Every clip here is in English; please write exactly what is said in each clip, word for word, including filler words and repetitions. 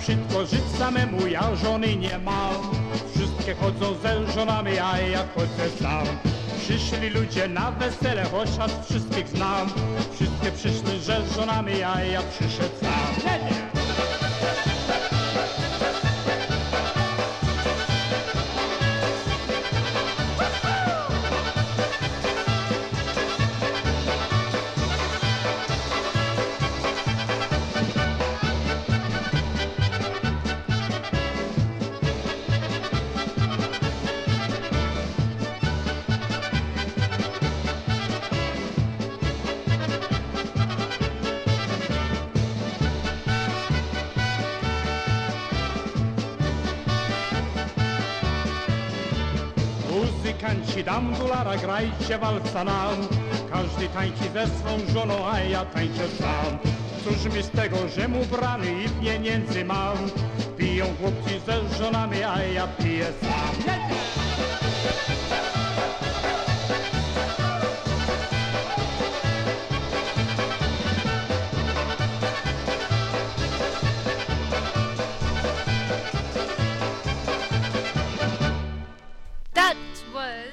wszystko żyć samemu, ja żony nie mam. Wszystkie chodzą ze żonami, a ja chodzę sam. Przyszli ludzie na wesele, chociaż wszystkich znam. Wszystkie przyszli ze żonami, a ja przyszedł sam. Nie, nie. Muzykanci, dam dolara, grajcie walca nam. Każdy tańczy ze swą żoną, a ja tańczę sam. Cóż mi z tego, że mu brany i pieniędzy mam. Piją chłopcy ze żonami, a ja piję sam. That was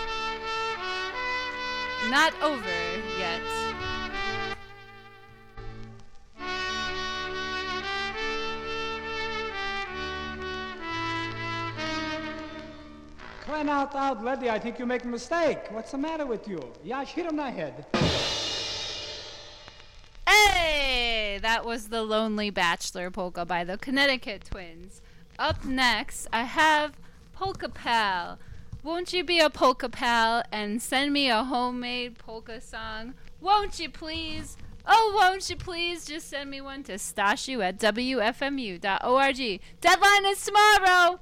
not over yet. Crying out loud, Letty, I think you make a mistake. What's the matter with you? Yeah, hit him in the head. Hey! That was the Lonely Bachelor polka by the Connecticut Twins. Up next, I have Polka Pal. Won't you be a polka pal and send me a homemade polka song? Won't you please? Oh, won't you please just send me one to stashu at w f m u dot org. Deadline is tomorrow!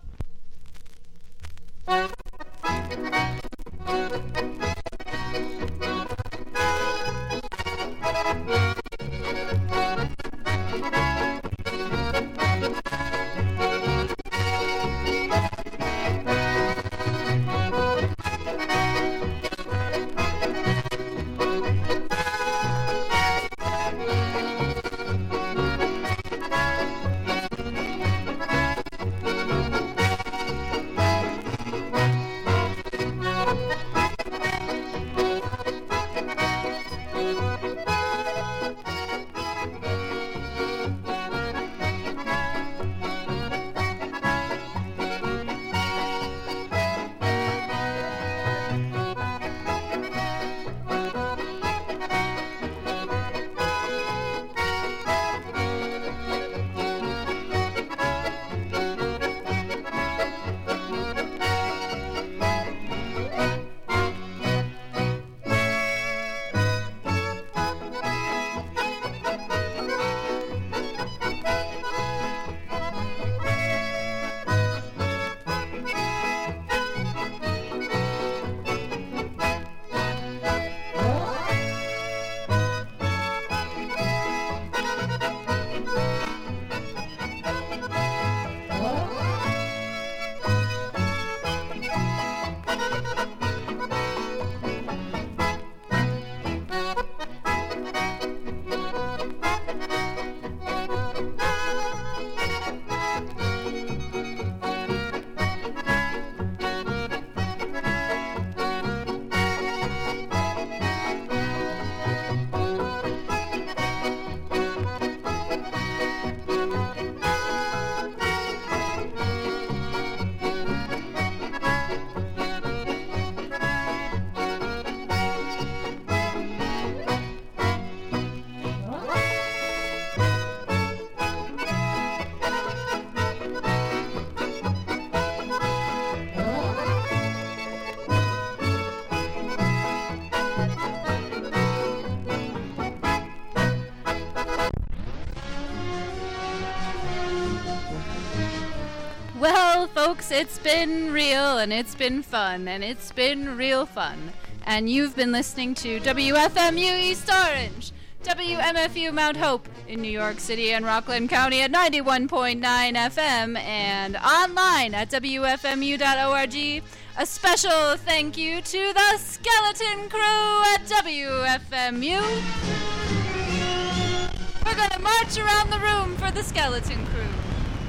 Well, folks, it's been real, and it's been fun, and it's been real fun. And you've been listening to W F M U East Orange, W M F U Mount Hope in New York City and Rockland County at ninety-one point nine F M, and online at w f m u dot org. A special thank you to the Skeleton Crew at W F M U. We're going to march around the room for the Skeleton Crew.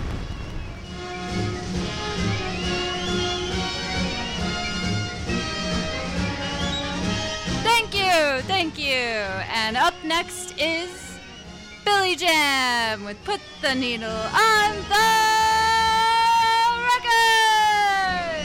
you, thank you. And up next is Billy Jam with Put the Needle on the Record.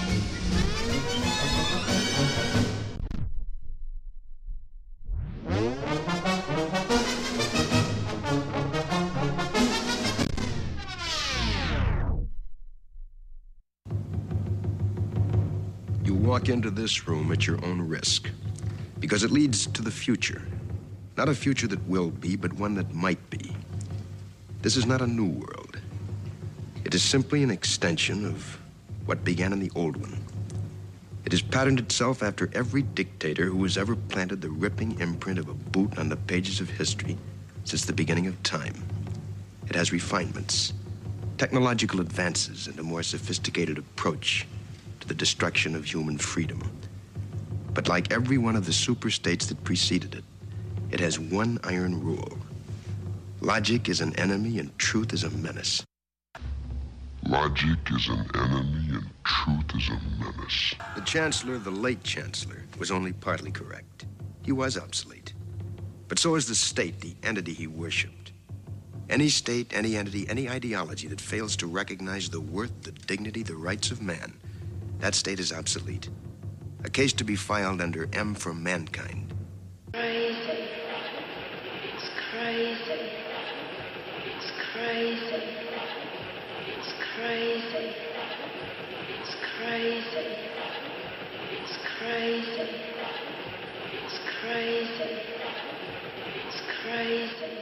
You walk into this room at your own risk, because it leads to the future. Not a future that will be, but one that might be. This is not a new world. It is simply an extension of what began in the old one. It has patterned itself after every dictator who has ever planted the ripping imprint of a boot on the pages of history since the beginning of time. It has refinements, technological advances, and a more sophisticated approach to the destruction of human freedom. But like every one of the superstates that preceded it, it has one iron rule. Logic is an enemy and truth is a menace. Logic is an enemy and truth is a menace. The Chancellor, the late Chancellor, was only partly correct. He was obsolete. But so is the state, the entity he worshipped. Any state, any entity, any ideology that fails to recognize the worth, the dignity, the rights of man, that state is obsolete. A case to be filed under M for Mankind. Crazy. It's crazy. It's crazy. It's crazy. It's crazy. It's crazy. It's crazy. It's crazy.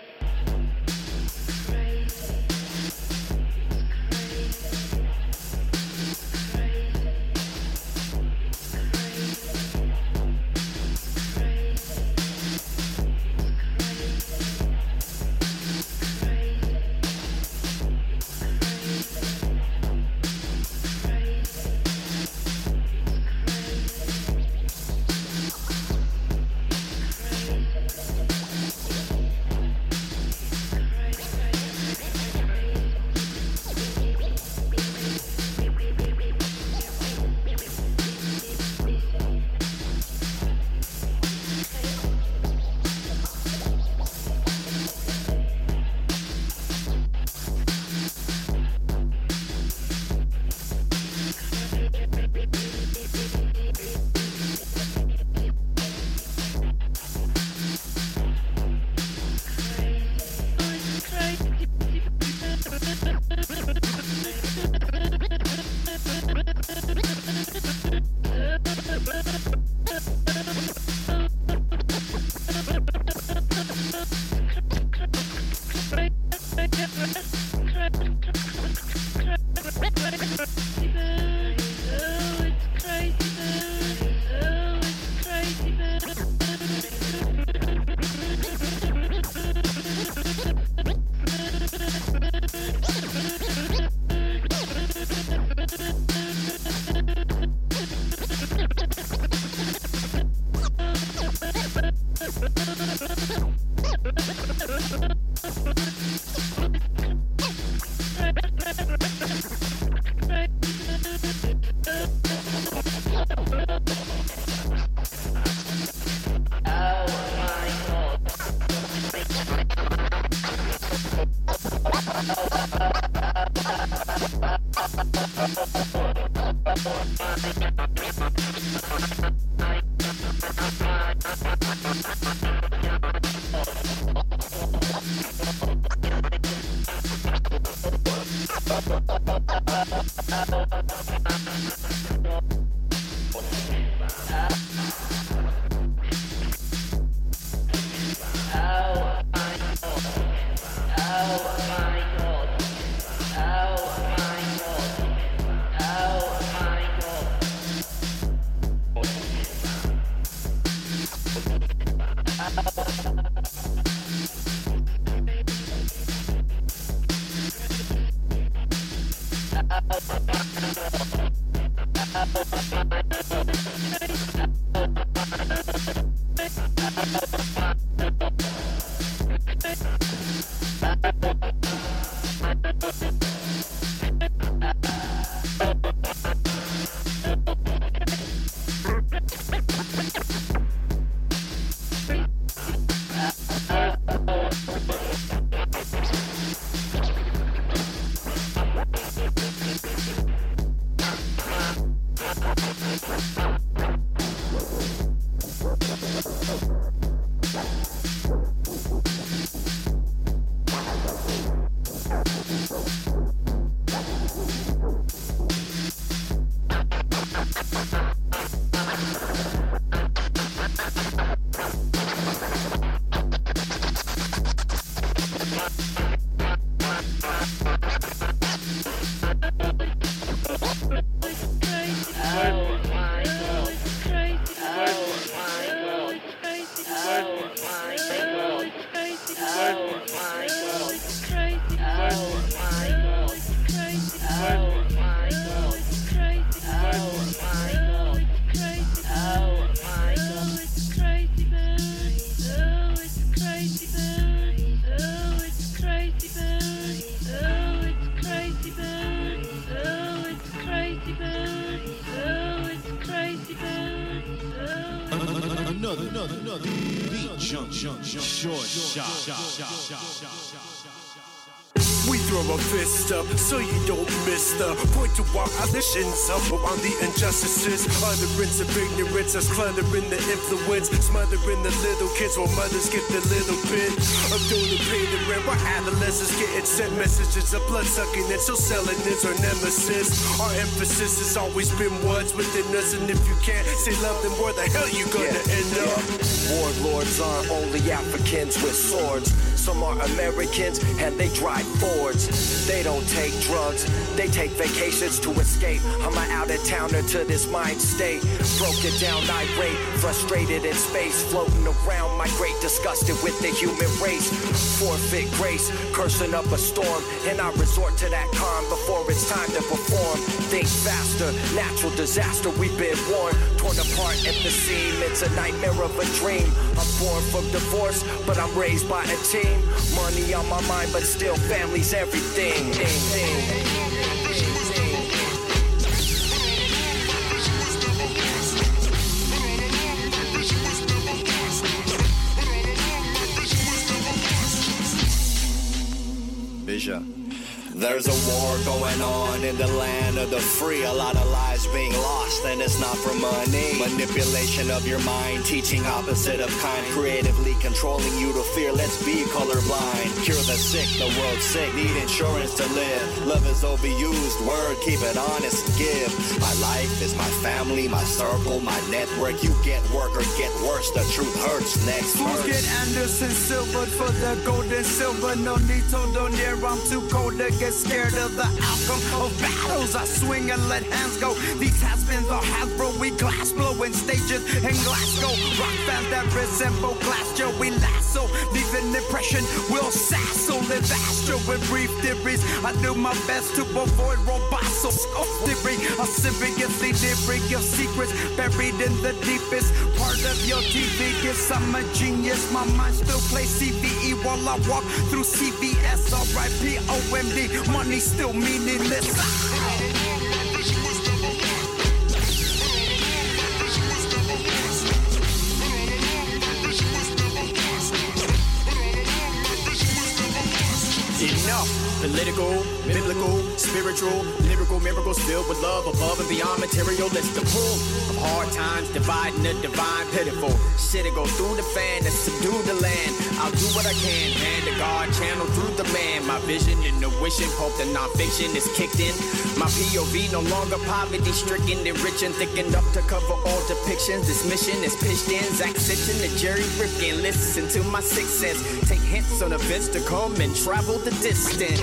jump, jump, jump, jump, short shot. We throw a fist up so you don't miss the point to our auditions up on the injustices. Utterance of ignorance that's cluttering the influence, smothering the little kids while mothers get the little bit of dough to pay the rent. While adolescents getting sent messages of blood sucking and so selling is our nemesis. Our emphasis has always been what's within us, and if you can't say love, then where the hell you gonna yeah. end up? Warlords aren't only Africans with swords. Some are Americans and they drive Fords. They don't take drugs, they take vacations to escape. I'm an out-of-towner to this mind state. Broken down, irate, frustrated in space. Floating around, migrate, disgusted with the human race. Forfeit grace, cursing up a storm. And I resort to that calm before it's time to perform. Think faster, natural disaster, we've been warned. Torn apart at the seam, it's a nightmare of a dream. I'm born from divorce, but I'm raised by a team. Money on my mind, but still family's everything. Vision. There's a war going on in the land of the free. A lot of lives being lost, and it's not for money. Manipulation of your mind, teaching opposite of kind. Creatively controlling you to fear, let's be colorblind. Cure the sick, the world's sick, need insurance to live. Love is overused, word, keep it honest, give. My life is my family, my circle, my network. You get work or get worse, the truth hurts. Next verse. Get Anderson Silver for the gold and silver. No need to don't near, I'm too cold to get scared of the outcome of battles. I swing and let hands go. These has-beens are Hasbro. We glass blowing stages in Glasgow. Rock fans that resemble Glassjaw. We lasso, leave an impression. We'll sasso, live astro with brief theories. I do my best to avoid robots. So scope theory, a seriously theory of secrets buried in the deepest part of your T V. Guess I'm a genius. My mind still plays C V E while I walk through C V S. R I P O M D. Money still meaningless. Enough. Political, biblical, spiritual, lyrical miracles filled with love above and beyond material. It's the pull of hard times, dividing the divine, pitiful. Shit'll go through the fan and subdue the land. I'll do what I can, hand to God, channel through the man. My vision and the wishing, hope the non-fiction is kicked in. My P O V no longer poverty-stricken, enriching, thickened up to cover all depictions. This mission is pitched in, Zach Sitchin and Jerry Rifkin. Listen to my sixth sense, take hints on events to come and travel the distance.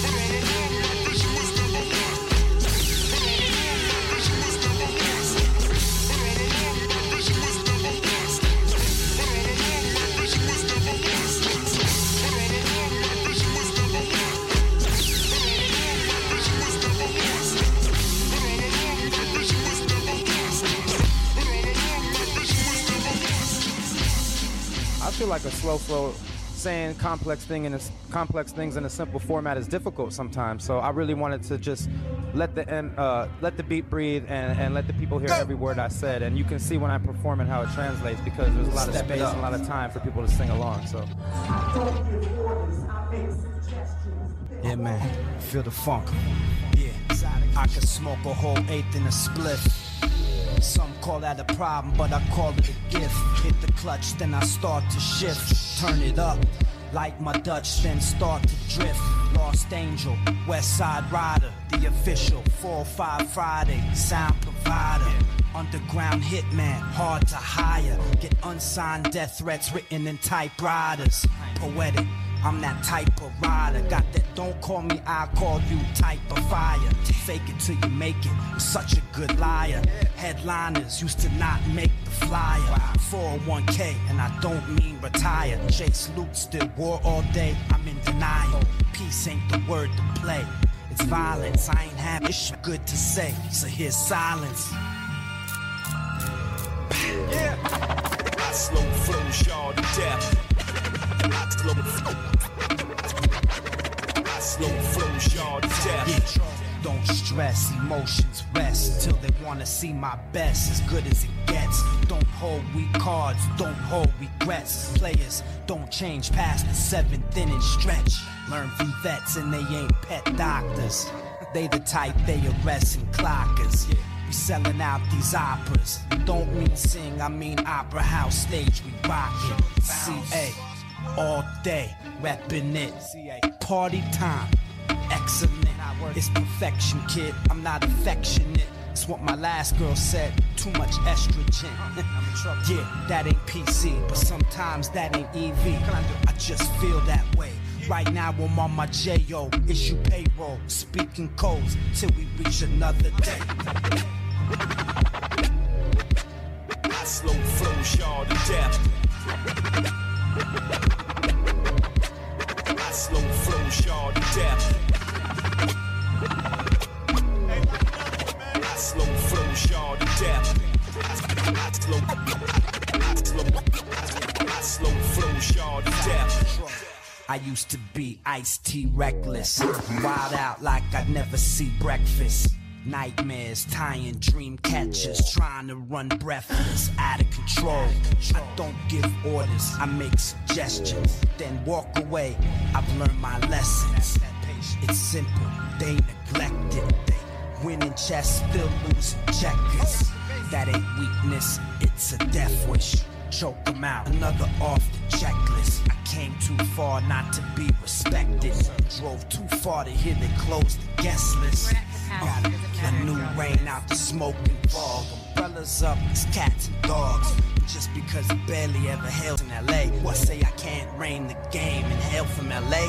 I feel like a slow flow saying complex thing in a, complex things in a simple format is difficult sometimes. So I really wanted to just let the end, uh, let the beat breathe and, and let the people hear every word I said. And you can see when I perform and how it translates because there's a lot of space and a lot of time for people to sing along. So. Yeah, man, feel the funk. Yeah, I could smoke a whole eighth in a spliff. Some call that a problem, but I call it a gift. Hit the clutch, then I start to shift. Turn it up, like my Dutch, then start to drift. Lost Angel, West Side Rider, the official four oh five Friday sound provider. Underground hitman, hard to hire. Get unsigned death threats written in typewriters. Poetic, I'm that type of rider. Got that don't call me, I call you type of fire. Fake it till you make it, I'm such a good liar. Headliners used to not make the flyer. four oh one K, and I don't mean retire. Chase loot, still war all day, I'm in denial. Peace ain't the word to play, it's violence. I ain't have ish good to say, so here's silence. Yeah, I slow flow y'all to death. I slow flow. I slow flow y'all to death. don't stress, emotions rest till they wanna see my best, as good as it gets. Don't hold weak cards, don't hold regrets. Players don't change past the seventh inning stretch. Learn from vets and they ain't pet doctors. They the type they arrestin' clockers. We selling out these operas. Don't mean sing, I mean opera house stage we rockin'. C A all day, reppin' it. Party time, excellent. It's perfection, kid. I'm not affectionate. It's what my last girl said. Too much estrogen. Yeah, that ain't P C, but sometimes that ain't E V. I just feel that way. Right now I'm on my J O, issue payroll, speaking codes till we reach another day. I slow flow y'all to death. I slow flow y'all to death. I slow flow y'all to death. I slow, I slow, I slow flow y'all to death. I used to be Ice-T reckless, wild out like I'd never see breakfast. Nightmares, tying dream catchers, trying to run breathless, out of control. I don't give orders, I make suggestions, then walk away. I've learned my lessons. It's simple, they neglect it. Winning chess, still losing checkers. That ain't weakness, it's a death wish. Choke them out, another off the checklist. I came too far not to be respected. Drove too far to hear they close the guest list. Uh, a new rain out the smoking fog. Umbrellas up, it's cats and dogs. Just because I barely ever hailed in L A. What say I can't reign the game and hail from L A?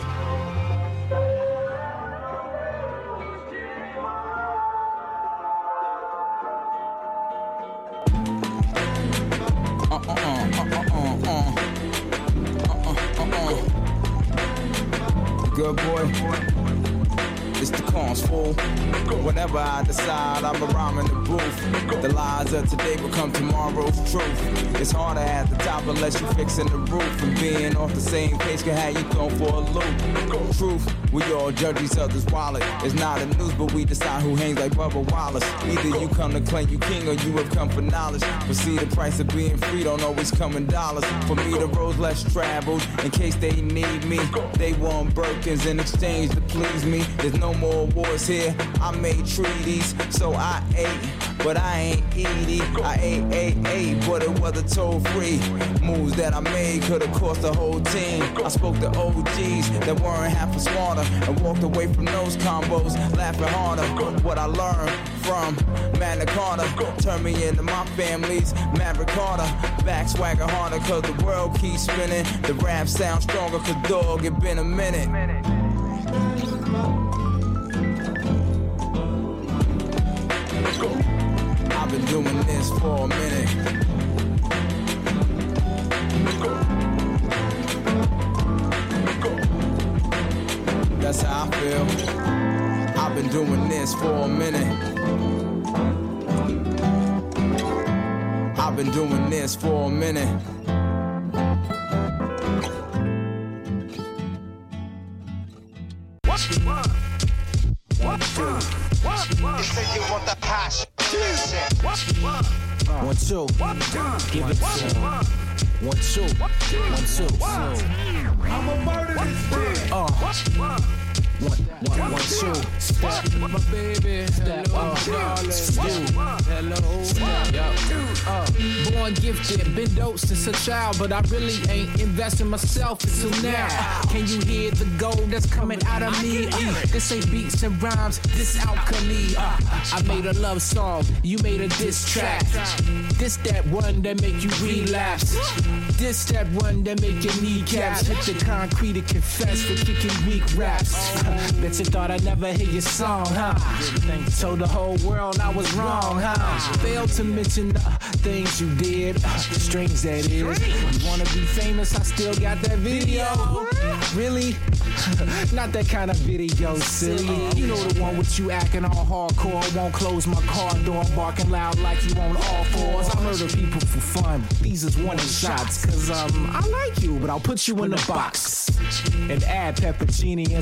Uh uh uh uh uh uh uh uh uh. Good boy. It's the cons, fool. Whenever I decide, I'm a rhyme in the booth. The lies of today become tomorrow's truth. It's harder at the top unless you fixing the roof. And being off the same page can have you thrown for a loop. Truth, we all judge each other's wallet. It's not a news, but we decide who hangs like Bubba Wallace. Either you come to claim you king or you have come for knowledge. But see, the price of being free don't always come in dollars. For me, the road's less traveled. In case they need me, they want Birkins in exchange to please me. There's no more wars here. I made treaties, so I ate, but I ain't eating. I ate, ate, ate, but it wasn't toll free. Moves that I made could have cost the whole team. I spoke to O Gs that weren't half as smarter and walked away from those combos, laughing harder. What I learned from Magna Carta turned me into my family's Maverick Carter. Back swagger harder cause the world keeps spinning. The rap sounds stronger cause dog, it been a minute. I've been doing this for a minute. That's how I feel. I've been doing this for a minute. I've been doing this for a minute. What? What? What? What? You say you want the hash. One, two. Give it to him. One, two. One, two. I'ma murder this shit. Uh. One, one, one, two. Step, my baby. Step, uh, hello. Step, uh, born gifted, been dope since a child, but I really ain't investing myself until now. Can you hear the gold that's coming out of me? Uh, this ain't beats and rhymes, this alchemy. Uh, I made a love song, you made a diss track. This that one that make you relapse. This that one that make your kneecaps hit the concrete and confess for kicking weak raps. Bet you thought I'd never hear your song, huh? Told the whole world I was wrong, huh? Failed to mention the things you did, uh, strings that is. You wanna be famous, I still got that video. Really? Not that kind of video, silly. You know the one with you acting all hardcore. Won't close my car door, barking loud like you on all fours. I murder people for fun. These is warning shots, cause um, I like you, but I'll put you in the box and add pepperoni and some garlic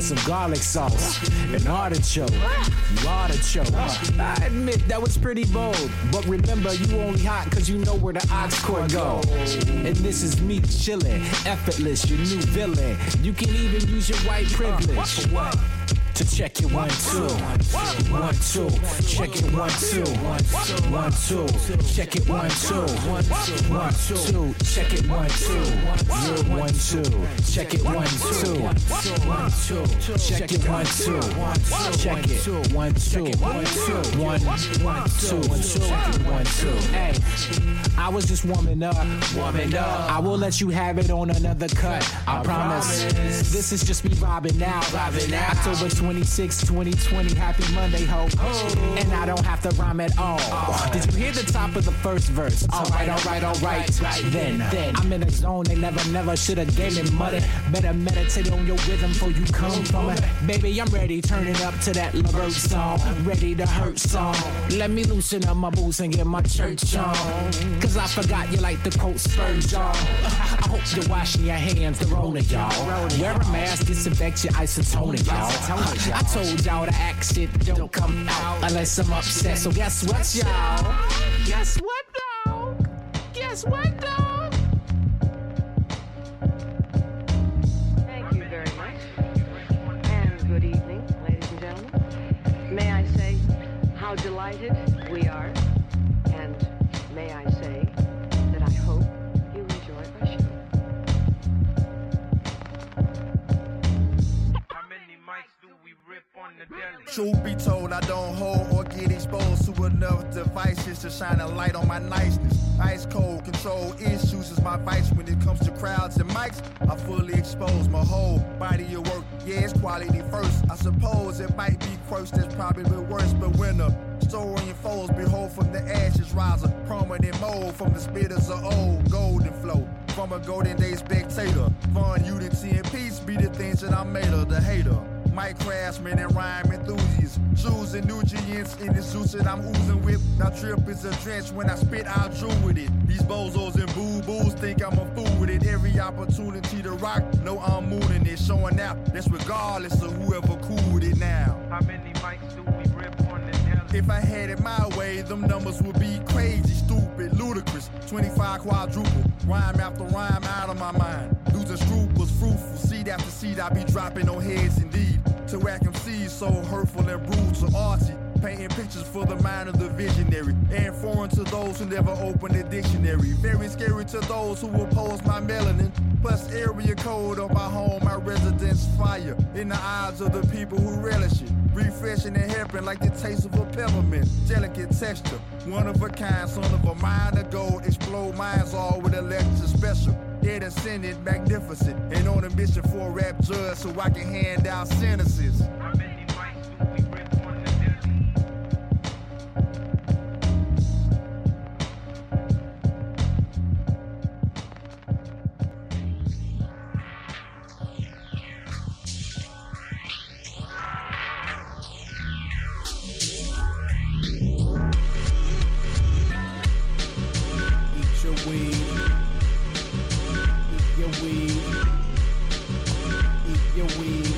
garlic sauce, an artichoke. You artichoke. I admit that was pretty bold, but remember you only hot cause you know where the ox cord go. And this is me chillin', effortless, your new villain. You can even use your white privilege to check it one, two. One, two. Check it one, two. One, two. Check it one, two. One, two. Check it one, two. One, two. Check it one, two. One, two. Check it one, two. Check it one, two. One, two. One, two. Hey, I was just warming up. Warming up. I will let you have it on another cut. I promise. This is just me vibing now. Vibing out. October twenty-sixth, twenty twenty, happy Monday, ho. Oh. And I don't have to rhyme at all. Oh. Did you hear the top of the first verse? Alright, alright, alright. Right. Then, then, I'm in a zone they never, never should have gave me money. Better meditate on your rhythm before you come from it. Baby, I'm ready, turning up to that LaBert song. Ready to hurt song. Let me loosen up my boots and get my church on. Cause I forgot you like the quote Spurs, y'all. I hope you're washing your hands, the Rona, y'all. Wear a mask, disinfect your isotonic, y'all. I told y'all the accent don't come out unless I'm upset. So guess what, y'all? Guess what, dog? Guess what, dog? Thank you very much. And good evening, ladies and gentlemen. May I say how delighted we are, and may I say that I hope you enjoy our show. Truth be told, I don't hold or get exposed to enough devices to shine a light on my niceness. Ice cold, control issues is my vice when it comes to crowds and mics. I fully expose my whole body of work. Yeah, it's quality first. I suppose it might be cursed, that's probably the worst. But when the story unfolds, behold from the ashes rise a prominent mold from the spitters of old golden flow. From a golden day spectator, fun, unity, and peace be the things that I made of the hater. Mic craftsman and rhyme enthusiast, shoes and nutrients in the suits that I'm oozing with. Now trip is a drench when I spit, I'll drew with it. These bozos and boo-boos think I'm a fool with it. Every opportunity to rock, know I'm mooning it, showing out. That's regardless of whoever cool with it now. How many mics do we rip on the deli? If I had it my way, them numbers would be crazy, stupid, ludicrous. twenty-five quadruple, rhyme after rhyme out of my mind. Losing scruples, fruitful, seed after seed, I be dropping on heads indeed. To whack M Cs so hurtful and brutal, artsy, painting pictures for the mind of the visionary, and foreign to those who never open a dictionary. Very scary to those who oppose my melanin. Plus area code of my home, my residence fire in the eyes of the people who relish it. Refreshing and helping like the taste of a peppermint. Delicate texture, one of a kind, son of a mind of gold. Explode minds all with a lecture special. It ascended, magnificent, and on a mission for a rap judge so I can hand out sentences. Eat your weed. Eat your weed. Eat your weed.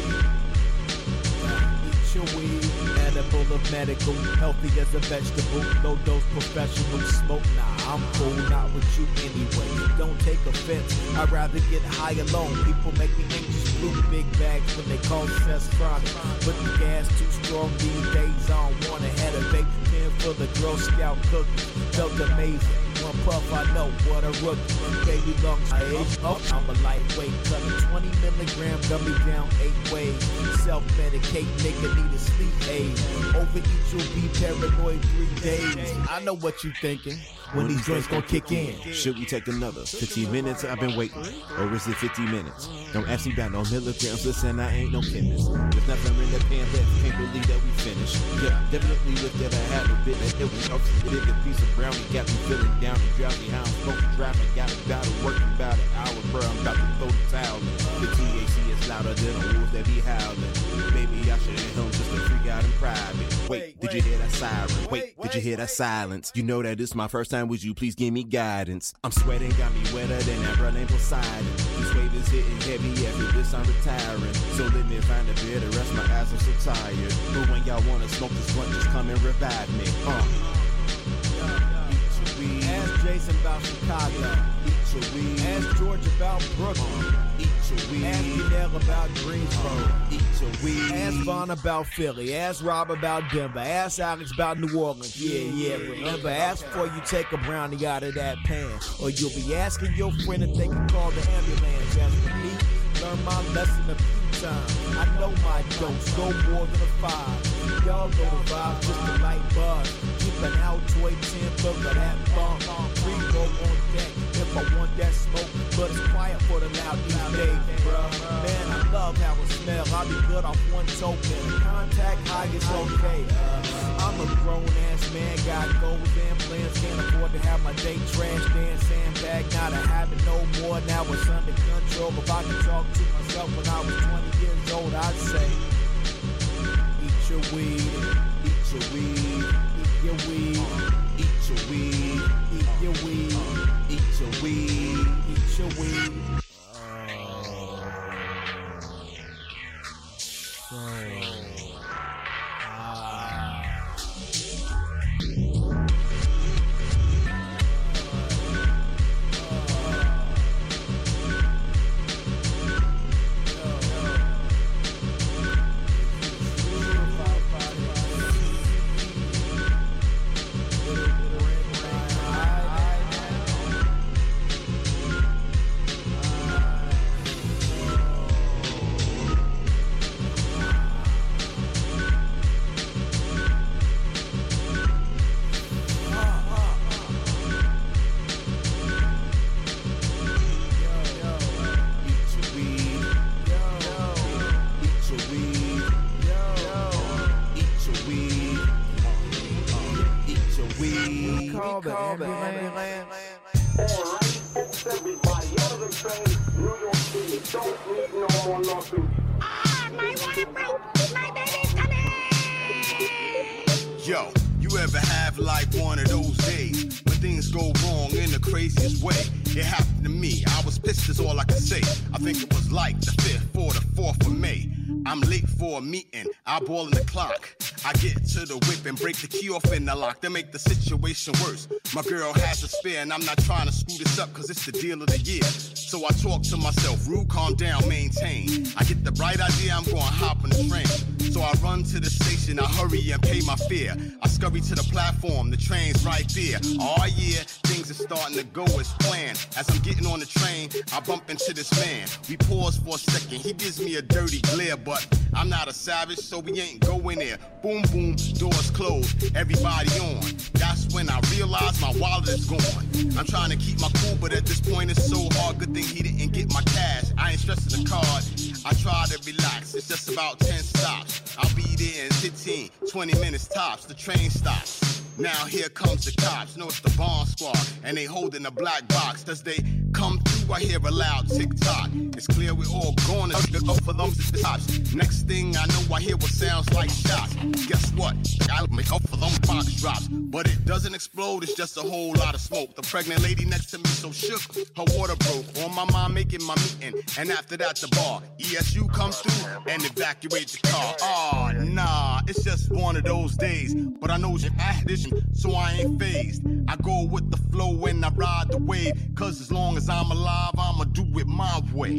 Eat your weed. Edible of medical, healthy as a vegetable. Low dose professional smoke. Nah, I'm cool, not with you anyway. Don't take offense. I'd rather get high alone. People make me anxious. Blue big bags when they call stress chronic. But the gas too strong these days. I don't wanna head a vape pen for the Girl Scout cookies. Felt amazing. One puff, I know what a rookie. Baby lungs, I age up. I'm a lightweight, cut a twenty milligram gummy down eight ways. Self-medicate, nigga need a sleep aid. Overeat, you'll be paranoid three days. I know what you thinking. When these joints gon' kick in. Should we take another fifteen minutes? I've been waiting. Or is it fifty minutes? Don't ask me about no milligrams. Listen, I ain't no chemist. There's nothing in the pan left. Can't believe that we finished. Yeah, definitely looked at I had a bit. It was up to big a piece of brownie. Got me feeling down and drowsy. How I'm supposed to drive. I got about it working about an hour, bro. I'm about to throw the towel in. The T H C is louder than the wolves that be howling. Maybe I should have home just to freak out in private. Wait, did you hear that siren? Wait, did you hear that silence? You know that it's my first time, would you please give me guidance? I'm sweating, got me wetter than that named Poseidon. This wave is hitting heavy, after this I'm retiring. So let me find a bed to rest, my eyes are so tired. But when y'all wanna smoke this blunt, just come and revive me. Uh. Ask Jason about Chicago. Eat your weed. Ask George about Brooklyn. Eat your weed. Ask Janelle about Greensboro. Eat your weed. Ask Vaughn about Philly. Ask Rob about Denver. Ask Alex about New Orleans. Yeah, yeah, remember, ask before you take a brownie out of that pan. Or you'll be asking your friend if they can call the ambulance. As for me, learn my lesson a few times. I know my dose, no more than a five. Y'all know the vibe, just a light buzz. Keep an Altoid ten, look at that bump. Free roll on deck if I want that smoke. But it's quiet for the loud these days, bruh. Man, I love how it smells. I'll be good off one token. Contact high is okay. Uh, I'm a grown ass man, got goals and plans. Can't afford to have my day trash can sandbag. Not a habit no more, now it's under control. If I could talk to myself when I was twenty years old, I'd say, eat your weed, eat your weed, eat your weed, eat your weed, eat your weed, eat your weed, eat your weed. Yo, you ever have like one of those days when things go wrong in the craziest way? It happened to me. I was pissed is all I can say. I think it was like the fifth or the fourth of May. I'm late for a meeting, eyeballing the clock. I get to the whip and break the key off in the lock. That make the situation worse. My girl has a spare and I'm not trying to screw this up cause it's the deal of the year. So I talk to myself, rude, calm down, maintain. I get the bright idea, I'm gonna hop on the train. So I run to the station, I hurry and pay my fare. I scurry to the platform, the train's right there. Oh yeah, things are starting to go as planned. As I'm getting on the train, I bump into this man. We pause for a second, he gives me a dirty glare, but I'm not a savage, so we ain't going there. Boom, boom, doors closed, everybody on. That's when I realize my wallet is gone. I'm trying to keep my cool, but at this point it's so hard. Good thing he didn't get my cash. I ain't stressing the card. I try to relax, it's just about ten stops. I'll be there in fifteen, twenty minutes tops. The train stops. Now here comes the cops. Know it's the bomb squad, and they holding a black box. As they come through, I hear a loud tick-tock. It's clear we're all going to go for those tops. Next thing I know, I hear what sounds like shots. Guess what? I'll make up for them box drops. But it doesn't explode, it's just a whole lot of smoke. The pregnant lady next to me so shook, her water broke. On my mind making my meeting, and after that the bar. E S U comes through and evacuate the car. Oh, nah, it's just one of those days. But I know I had this, so I ain't phased. I go with the flow and I ride the wave. Cause as long as I'm alive, I'ma do it my way.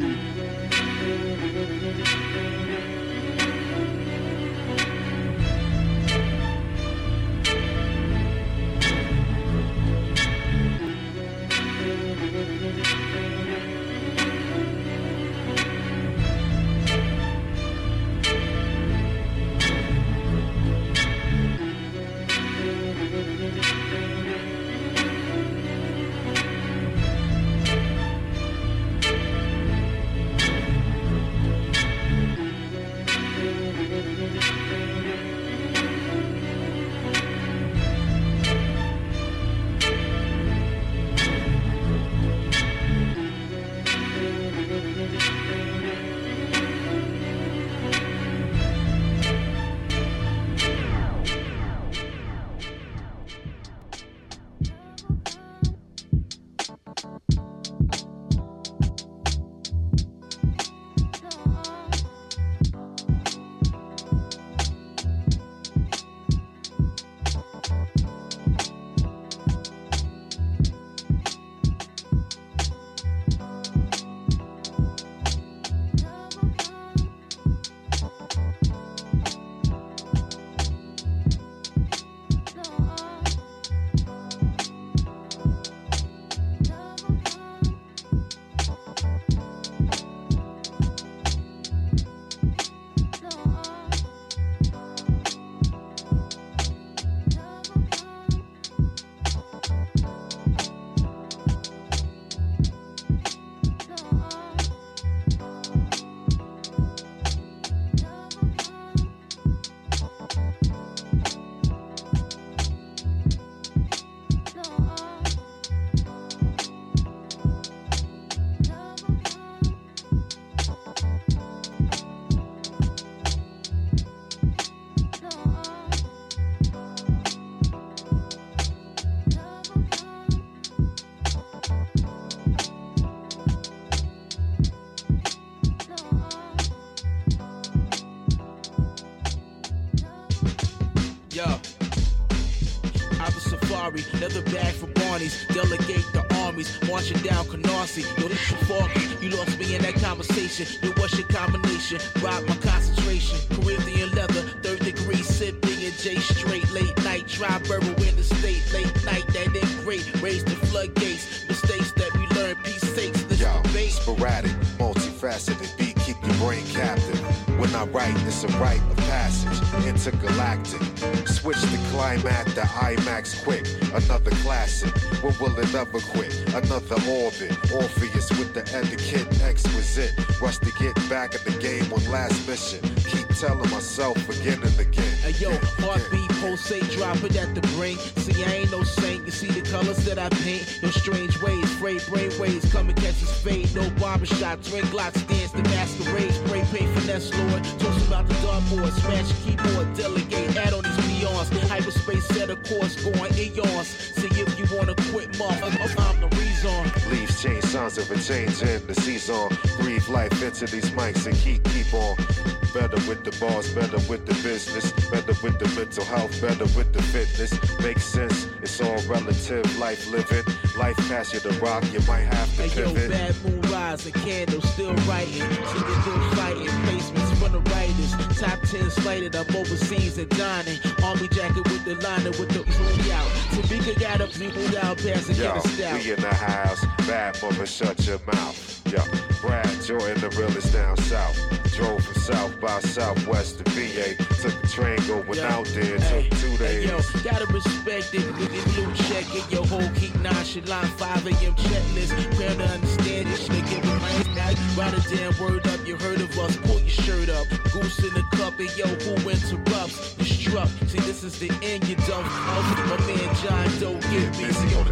Ferrari, leather bag for Barney's. Delegate the armies, marching down Canarsie. Yo, this shit foggy. You lost me in that conversation. Yo, what's your combination? Rock my concentration. Caribbean leather, third degree sipping and J straight. Late night, try burrow in the state. Late night, that ain't great. Raise the floodgates. Mistakes that we learn, peace sakes. This Yo, debate. sporadic, multifaceted beat, keep your brain captive. When I write, it's a rite of passage, intergalactic. Switch the climax to IMAX quick. Another classic, when will it ever quit? Another orbit, Orpheus with the etiquette exquisite. Rush to get back in the game on last mission. Keep telling myself again and again. Hey yo, yeah, heartbeat, pulsate, drop it at the brain. See, I ain't no saint, you see the colors that I paint. Your strange ways, frayed brain waves, come and catch his fade. No barbershop, twin glocks, dance the masquerade. Spray paint, finesse, Lord. Toast about the dartboard, smash keyboard, delegate, add on these peons. Hyperspace set a course, going eons. See if you wanna quit, motherfucker, I'm the reason. Leaves change, sounds of a change in the season. Breathe life into these mics and keep, keep on. Better with the bars, better with the business. Better with the mental health, better with the fitness. Makes sense, it's all relative. Life living, life pass you the rock, you might have to hey, pivot. Yo, bad moon rise, a candle still writing. See the still fighting, basements from the writers. Top ten slighted, I'm overseas and dining. Army jacket with the liner with the blue out. Tamika got up, people down past and Yo, get a stout. we in the house, bad mother, shut your mouth. Yo, Brad Jordan, the realest down south. Drove from south by southwest to V A. Took the train going yo, out there, hey, took two days. Hey, yo, gotta respect it with the blue check it. Yo, whole keep nonchalant, five a.m. checklist. Fair to understand this shit, give it my now. Write a damn word up, you heard of us, pull your shirt up. Goose in the cup, and yo, who interrupts? You struck, see this is the end, you don't. Oh, my man John Doe, get busy on the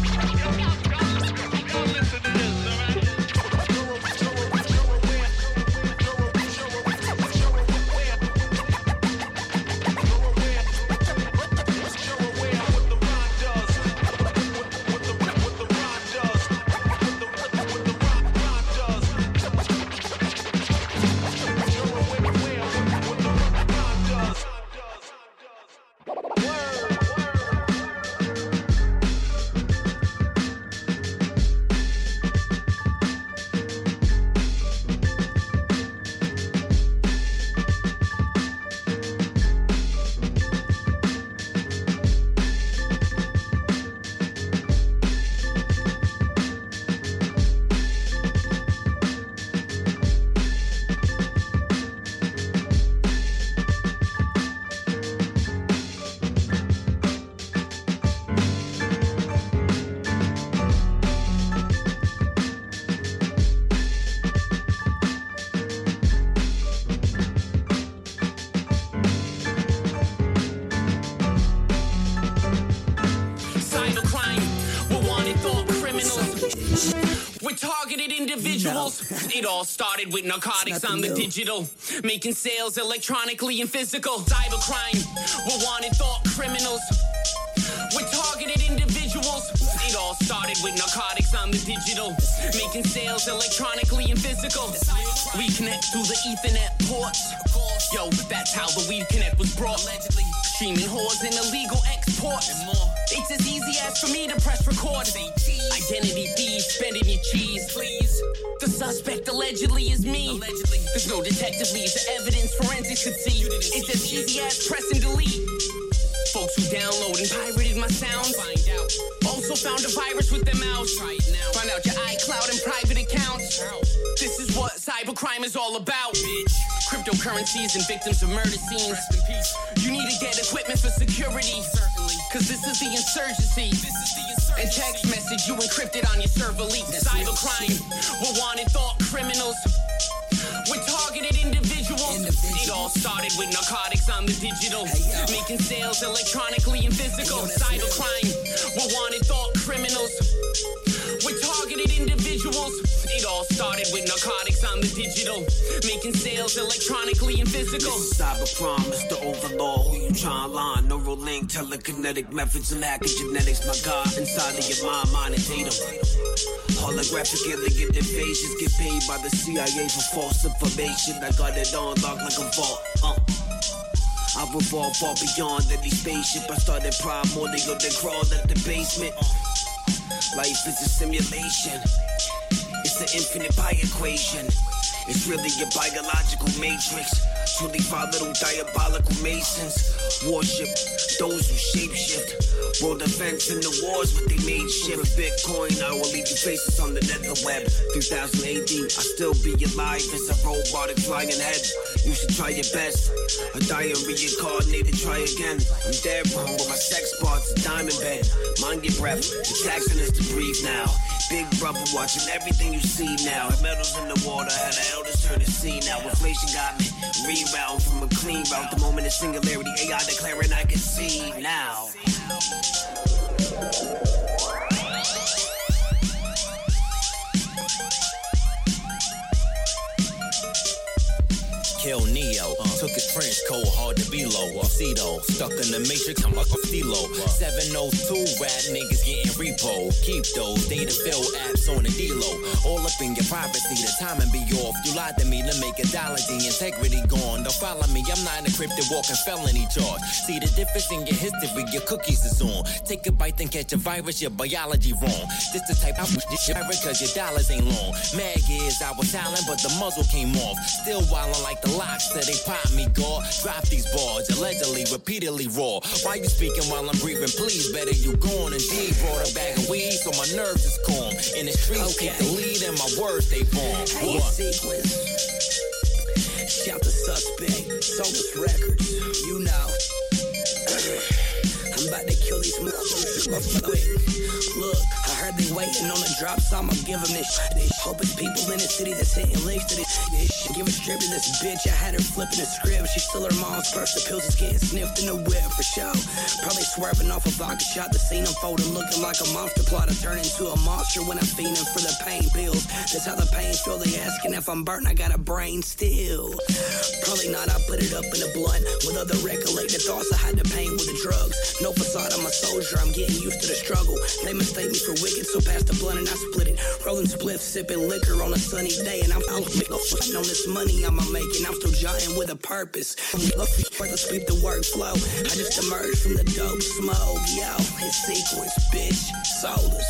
club. Listen to this. It all started with narcotics on the digital, making sales electronically and physical. Cybercrime, we're wanted thought criminals. We're targeted individuals. It all started with narcotics on the digital, making sales electronically and physical. We connect through the Ethernet ports. Yo, that's how the Weed Connect was brought. Allegedly, streaming whores and illegal exports. And more. It's as easy as for me to press record. Identity thieves, spending your cheese, please. The suspect allegedly is me. Allegedly. There's no detective leads or evidence forensics could see. It's as easy as press and delete. Folks who download and pirated my sounds find out. Also found a virus with their mouse. Try it now. Find out your iCloud and private accounts. How? This is what cybercrime is all about. Bitch. Cryptocurrencies and victims of murder scenes. Rest in peace. You need to get equipment for security. Certainly. Cause this is the insurgency. This is the insurgency. And text message you encrypted on your server leak. Cybercrime. We're wanted thought criminals. We're targeted individuals. individuals. It all started with narcotics on the digital, hey, making sales electronically and physical. Cybercrime. We're wanted thought criminals. We're targeted individuals. It all started with narcotics on the digital, making sales electronically and physical. This is cybercrime, it's the overlord. Who you trying to line? Neural link, telekinetic methods and hacking genetics. My God, inside of your mind, mind and data. Holographic alien invasions get paid by the C I A for false information. I got it on lock like a vault. Uh. I revolve far beyond any spaceship. I started primordial, then crawled at the basement. Life is a simulation. It's an infinite pi equation. It's really a biological matrix. twenty-five little diabolical masons. Worship those who shapeshift. World events and the wars, but they made shift. Bitcoin, I will leave you faces on the nether web. three thousand A D, I still be alive as a robotic flying head. You should try your best. A die and reincarnated, try again. I'm dead wrong with my sex parts, a diamond bed. Mind your breath, the taxing is to breathe now. Big brother watching everything you see now. Metals in the water, had the elders turn to sea now. Inflation got me reroute from a clean route. The moment of singularity, A I declaring I can see now. Kill Neo, uh, took his French code, hard to be low. Cedo, stuck in the matrix, I'm like a stilo. seven oh two rap niggas getting repo. Keep those data fill apps on the D-Lo. All up in your privacy, the timing be off. You lied to me to make a dollar, the integrity gone. Don't follow me, I'm not an encrypted walking felony charge. See the difference in your history, your cookies is on. Take a bite and catch a virus, your biology wrong. This the type of shit cause your dollars ain't long. Mag is I was silent, but the muzzle came off. Still wildin' like the locks till they pop me, God. Drop these bars, allegedly, repeatedly raw. Why you speaking while I'm breathing? Please, better you gone. Indeed, brought a bag of weed, so my nerves is calm. In the streets, okay. Keep the lead and my words, they bomb. Hey, sequence. Shout the suspect, Solus Records, you know. I'm about to kill these motherfuckers quick. Look, I heard they waiting on the drop, so I'ma give them this shit. Hope it's people in the city that's hitting links to this shit. Give a strip to this bitch, I had her flipping the script. She still her mom's purse, the pills is getting sniffed in the whip for sure. Probably swerving off a vodka shot, the scene unfolding, looking like a monster plot. I turn into a monster when I'm feeding for the pain pills. That's how the pain feel, they asking if I'm burnt, I got a brain still. Probably not, I put it up in the blunt. With other recollected thoughts, I hide the pain with the drugs. No facade, I'm a soldier, I'm getting used to the struggle. They mistake me for wicked, so pass the blunt and I split it. Rolling spliff, sipping liquor on a sunny day. And I'm out on this money I'm making. I'm still giant with a purpose. Further sweep the workflow. I just emerged from the dope smoke. Yo, it's sequence, bitch. Solus.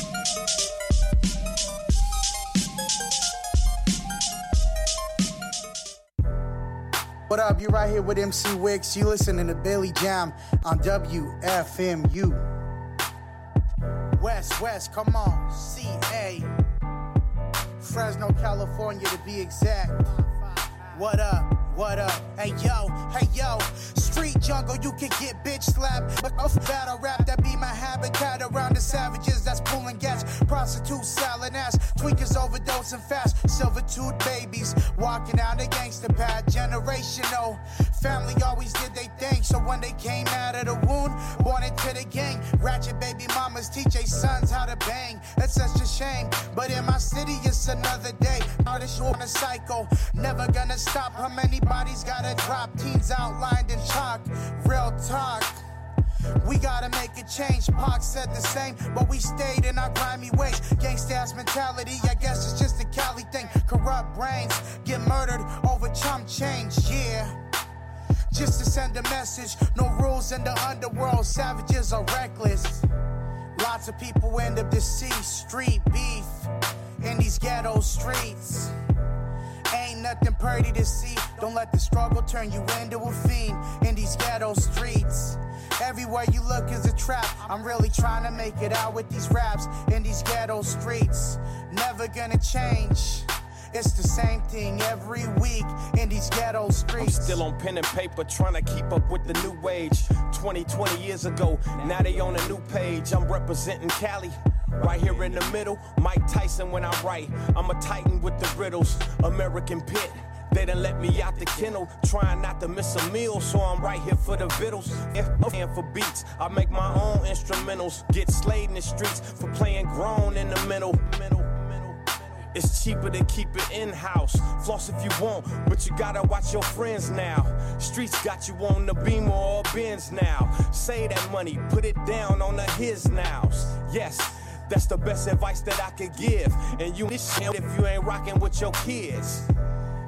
What up? You right here with M C Wicks. You listening to Billy Jam on W F M U. West, West, come on. C A. Fresno, California to be exact. What up? What up? Hey yo, hey yo. Street jungle, you can get bitch slapped. But off battle rap, that be my habitat around the savages that's pulling gas. Prostitutes, selling ass, tweakers overdosing fast. Silver tooth babies walking out the gangster pad. Generational family always did they thing. So when they came out of the wound, born into the gang. Ratchet baby mamas teach their sons how to bang. That's such a shame. But in my city, it's another day. Artists on a cycle, never gonna stop. How many bodies gotta drop? Teens outlined in chalk. Real talk. We gotta make a change. Pac said the same, but we stayed in our grimy ways. Gangsta-ass mentality, I guess it's just a Cali thing. Corrupt brains get murdered over chump change, yeah. Just to send a message, no rules in the underworld. Savages are reckless. Lots of people end up deceased. Street beef in these ghetto streets. Ain't nothing pretty to see. Don't let the struggle turn you into a fiend in these ghetto streets. Everywhere you look is a trap. I'm really trying to make it out with these raps in these ghetto streets. Never gonna change. It's the same thing every week in these ghetto streets. I'm still on pen and paper trying to keep up with the new age. twenty, twenty years ago, now they on a new page. I'm representing Cali. Right here in the middle, Mike Tyson when I write. I'm a titan with the riddles, American Pit. They done let me out the kennel, trying not to miss a meal, so I'm right here for the vittles. And for beats, I make my own instrumentals. Get slayed in the streets for playing grown in the middle. It's cheaper to keep it in-house. Floss if you want, but you gotta watch your friends now. Streets got you on the Beamer or Benz now. Save that money, put it down on the his nows. Yes, that's the best advice that I could give. And you this shit if you ain't rocking with your kids.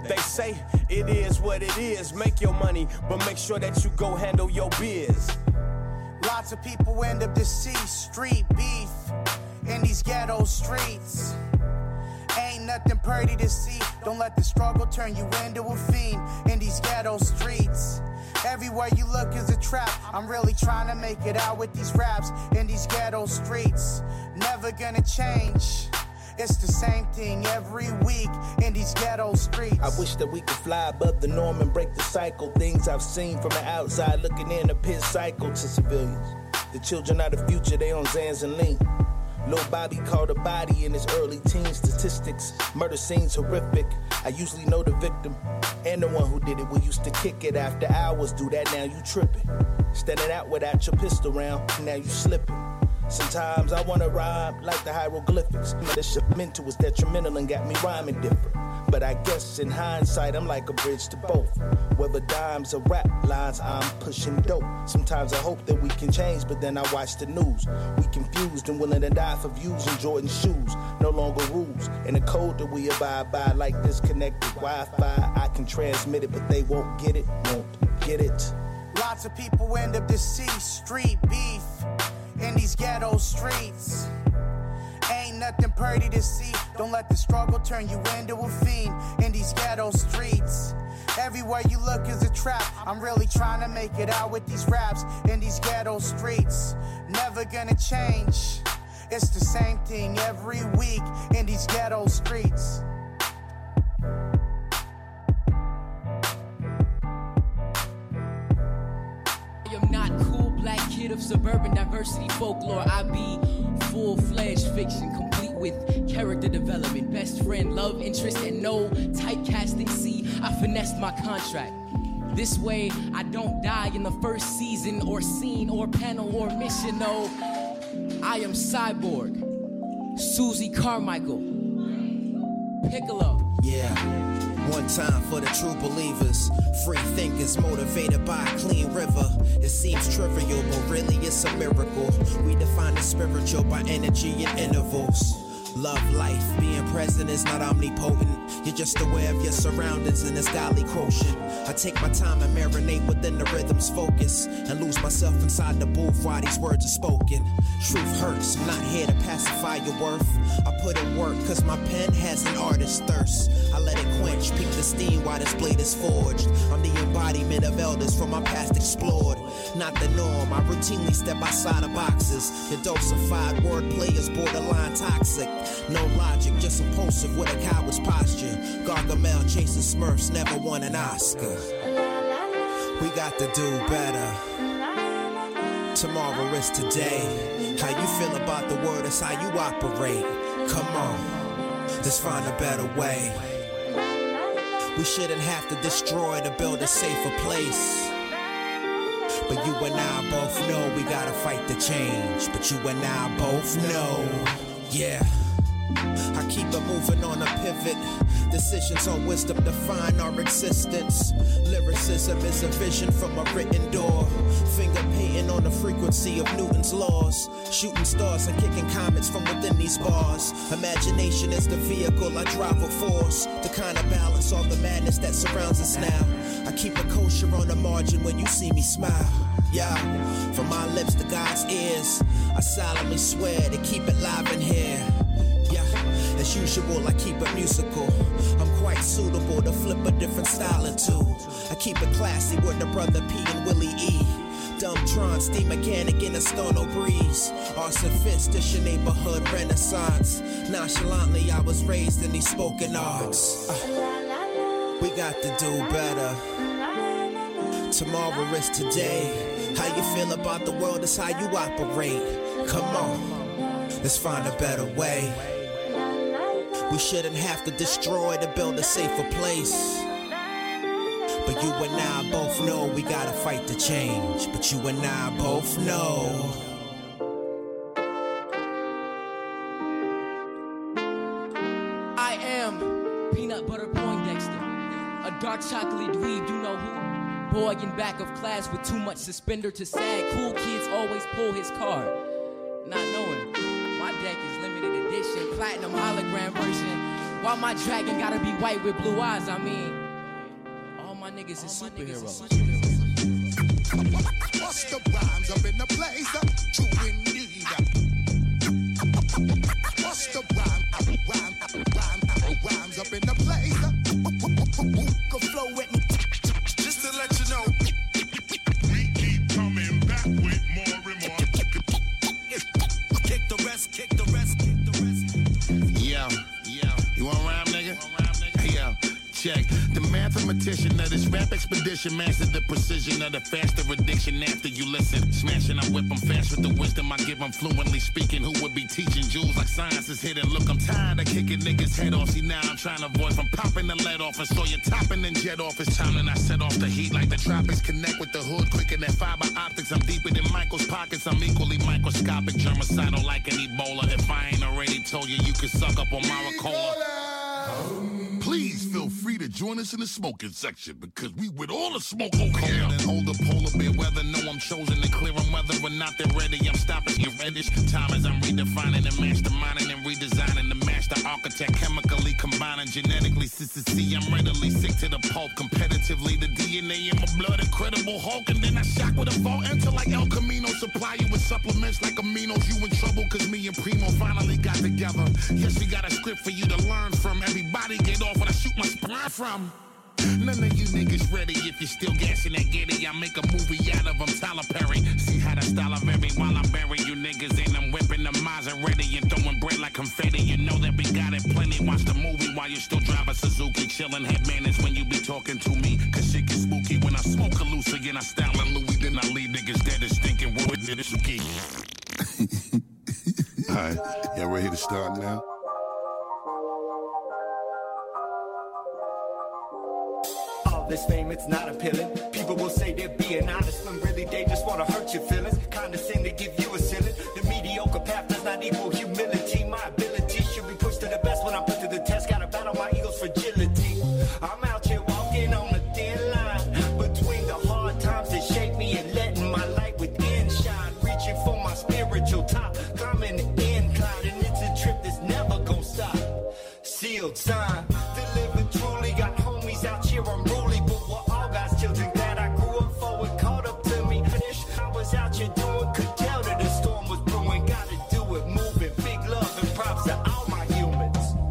They say it is what it is. Make your money, but make sure that you go handle your biz. Lots of people end up deceased. Street beef in these ghetto streets. Ain't nothing pretty to see. Don't let the struggle turn you into a fiend in these ghetto streets. Everywhere you look is a trap. I'm really trying to make it out with these raps in these ghetto streets. Never gonna change. It's the same thing every week in these ghetto streets. I wish that we could fly above the norm and break the cycle. Things I've seen from the outside looking in, a pit cycle to civilians. The children are the future, they on Xans and Lean. Lil Bobby called a body in his early teen statistics. Murder scenes horrific. I usually know the victim and the one who did it. We used to kick it after hours. Do that, now you tripping. Standing out without your pistol round, now you slipping. Sometimes I wanna rhyme like the hieroglyphics. This shit mental is detrimental and got me rhyming different. But I guess in hindsight, I'm like a bridge to both. Whether dimes or rap lines, I'm pushing dope. Sometimes I hope that we can change, but then I watch the news. We confused and willing to die for views in Jordan shoes. No longer rules. And the code that we abide by, like disconnected Wi-Fi. I can transmit it, but they won't get it, won't get it. Lots of people end up deceased. Street beef in these ghetto streets. Ain't nothing pretty to see. Don't let the struggle turn you into a fiend in these ghetto streets. Everywhere you look is a trap. I'm really trying to make it out with these raps in these ghetto streets. Never gonna change. It's the same thing every week in these ghetto streets. I'm not cool black kid of suburban diversity folklore. I be full-fledged fiction, complete with character development, best friend, love interest, and no typecasting. See, I finessed my contract. This way, I don't die in the first season or scene or panel or mission. No, I am Cyborg, Susie Carmichael, Piccolo. Yeah. One time for the true believers, free thinkers motivated by a clean river. It seems trivial, but really it's a miracle. We define the spiritual by energy and intervals. Love life, being present is not omnipotent. You're just aware of your surroundings and this godly quotient. I take my time and marinate within the rhythm's focus and lose myself inside the booth while these words are spoken. Truth hurts, I'm not here to pacify your worth. I put in work cause my pen has an artist's thirst. I let it quench, peak the steam while this blade is forged. I'm the embodiment of elders from my past explored. Not the norm, I routinely step outside of boxes. Your dosified wordplay is borderline toxic. No logic, just impulsive with a coward's posture. Gargamel chasing Smurfs, never won an Oscar. We got to do better. Tomorrow is today. How you feel about the world is how you operate. Come on, let's find a better way. We shouldn't have to destroy to build a safer place. But you and I both know we gotta fight the change. But you and I both know, yeah. I keep it moving on a pivot. Decisions on wisdom define our existence. Lyricism is a vision from a written door. Finger painting on the frequency of Newton's laws. Shooting stars and kicking comets from within these bars. Imagination is the vehicle I drive with force to kind of balance all the madness that surrounds us now. I keep it kosher on the margin when you see me smile. Yeah, from my lips to God's ears, I solemnly swear to keep it live in here. Yeah, as usual, I keep it musical. I'm quite suitable to flip a different style into. I keep it classy with the brother P and Willie E. Dumbtron, steam mechanic in a stono breeze. Arson Fist, this your neighborhood renaissance. Nonchalantly, I was raised in these spoken arts. Uh, we got to do better. Tomorrow is today. How you feel about the world is how you operate. Come on, let's find a better way. We shouldn't have to destroy to build a safer place. But you and I both know we gotta fight the change. But you and I both know. I am Peanut Butter Poindexter, a dark chocolate dweeb, you know who? Boy in back of class with too much suspender to sag. Cool kids always pull his card. Not knowing, my deck is limited edition, platinum hologram version. Why my dragon gotta be white with blue eyes? I mean, all my niggas is superheroes. Bust the rhymes up in the place, uh, true indeed. Bust the rhyme, rhyme, rhyme, rhymes up in the place. Uh, who can flow with me? Just to let you know, we keep coming back with more and more. Kick the rest, kick the rest, kick the rest. Yeah, yeah. You want rhyme, nigga? Hey, yo. Check. The mathematician of this rap expedition mastered the precision of the faster addiction after you listen. Smashing, I whip them fast with the wisdom I give them fluently speaking. Who would be teaching jewels like science is hidden? Look, I'm tired of kicking niggas' head off. See, now I'm trying to avoid from popping the lead off and saw you topping and jet off. It's time and I set off the heat like the tropics. Connect with the hood quicker than fiber optics. I'm deeper than Michael's pockets. I'm equally microscopic, germicidal like an Ebola. If I ain't already told you, you can suck up on Maricola. Please feel free to join us in the smoking section because we with all the smoke over here. And hold the polar bear weather. No, I'm chosen to clear them whether or not they're ready. I'm stopping you reddish. Time as I'm redefining and masterminding and redesigning the master architect, chemically combining genetically. C C C, I'm readily sick to the pulp. Competitively, the D N A in my blood, incredible Hulk. And then I shock with a vault enter like El Camino. Supply you with supplements like aminos. You in trouble because me and Primo finally got together. Yes, we got a script for you to learn from. Everybody get off when I shoot my spine from. None of you niggas ready if you're still gassing that giddy. I make a movie out of them, Tyler Perry. See how the style of every while I bury you niggas in. I'm whipping the Maserati and throwing bread like confetti. You know that we got it plenty. Watch the movie while you still drive a Suzuki. Chillin' head manners when you be talking to me. Cause shit get spooky when I smoke a loose again. I style a Louis, then I leave niggas dead and stinking. What is it? It's okay. Alright, y'all ready to start now? This fame, it's not appealing. People will say they're being honest when really they just want to hurt your feelings. Condescend to give you a ceiling. The mediocre path does not equal humility. My ability should be pushed to the best when I put to the test. Gotta battle my ego's fragility. I'm out here walking on a thin line between the hard times that shape me and letting my light within shine. Reaching for my spiritual top, climbing the incline, and it's a trip that's never gonna stop. Sealed sign, delivered truly. Got homies out here, I'm ruling. Children that I grew up for and caught up to me. I was out here doing, could tell that the storm was brewing. Gotta do it, moving. Big love and props to all my humans.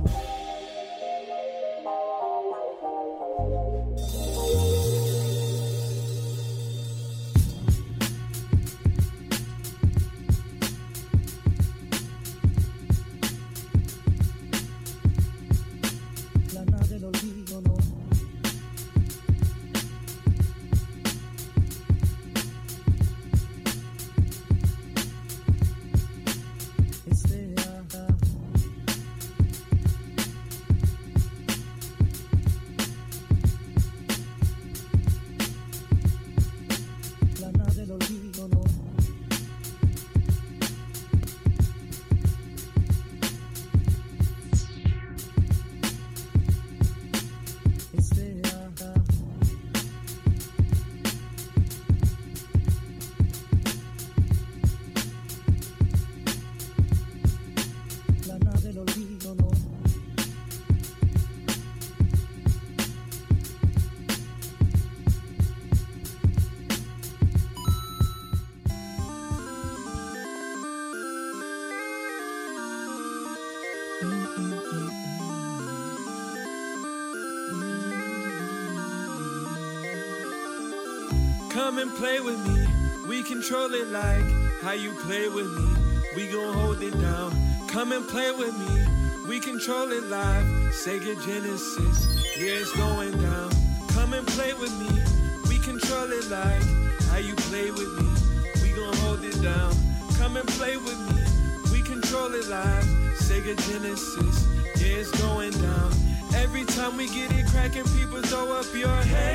Come and play with me, we control it like how you play with me, we gon' hold it down. Come and play with me, we control it live, Sega Genesis, yeah it's going down. Come and play with me, we control it like how you play with me, we gon' hold it down. Come and play with me, we control it live, Sega Genesis, yeah it's going down. Every time we get it cracking, people throw up your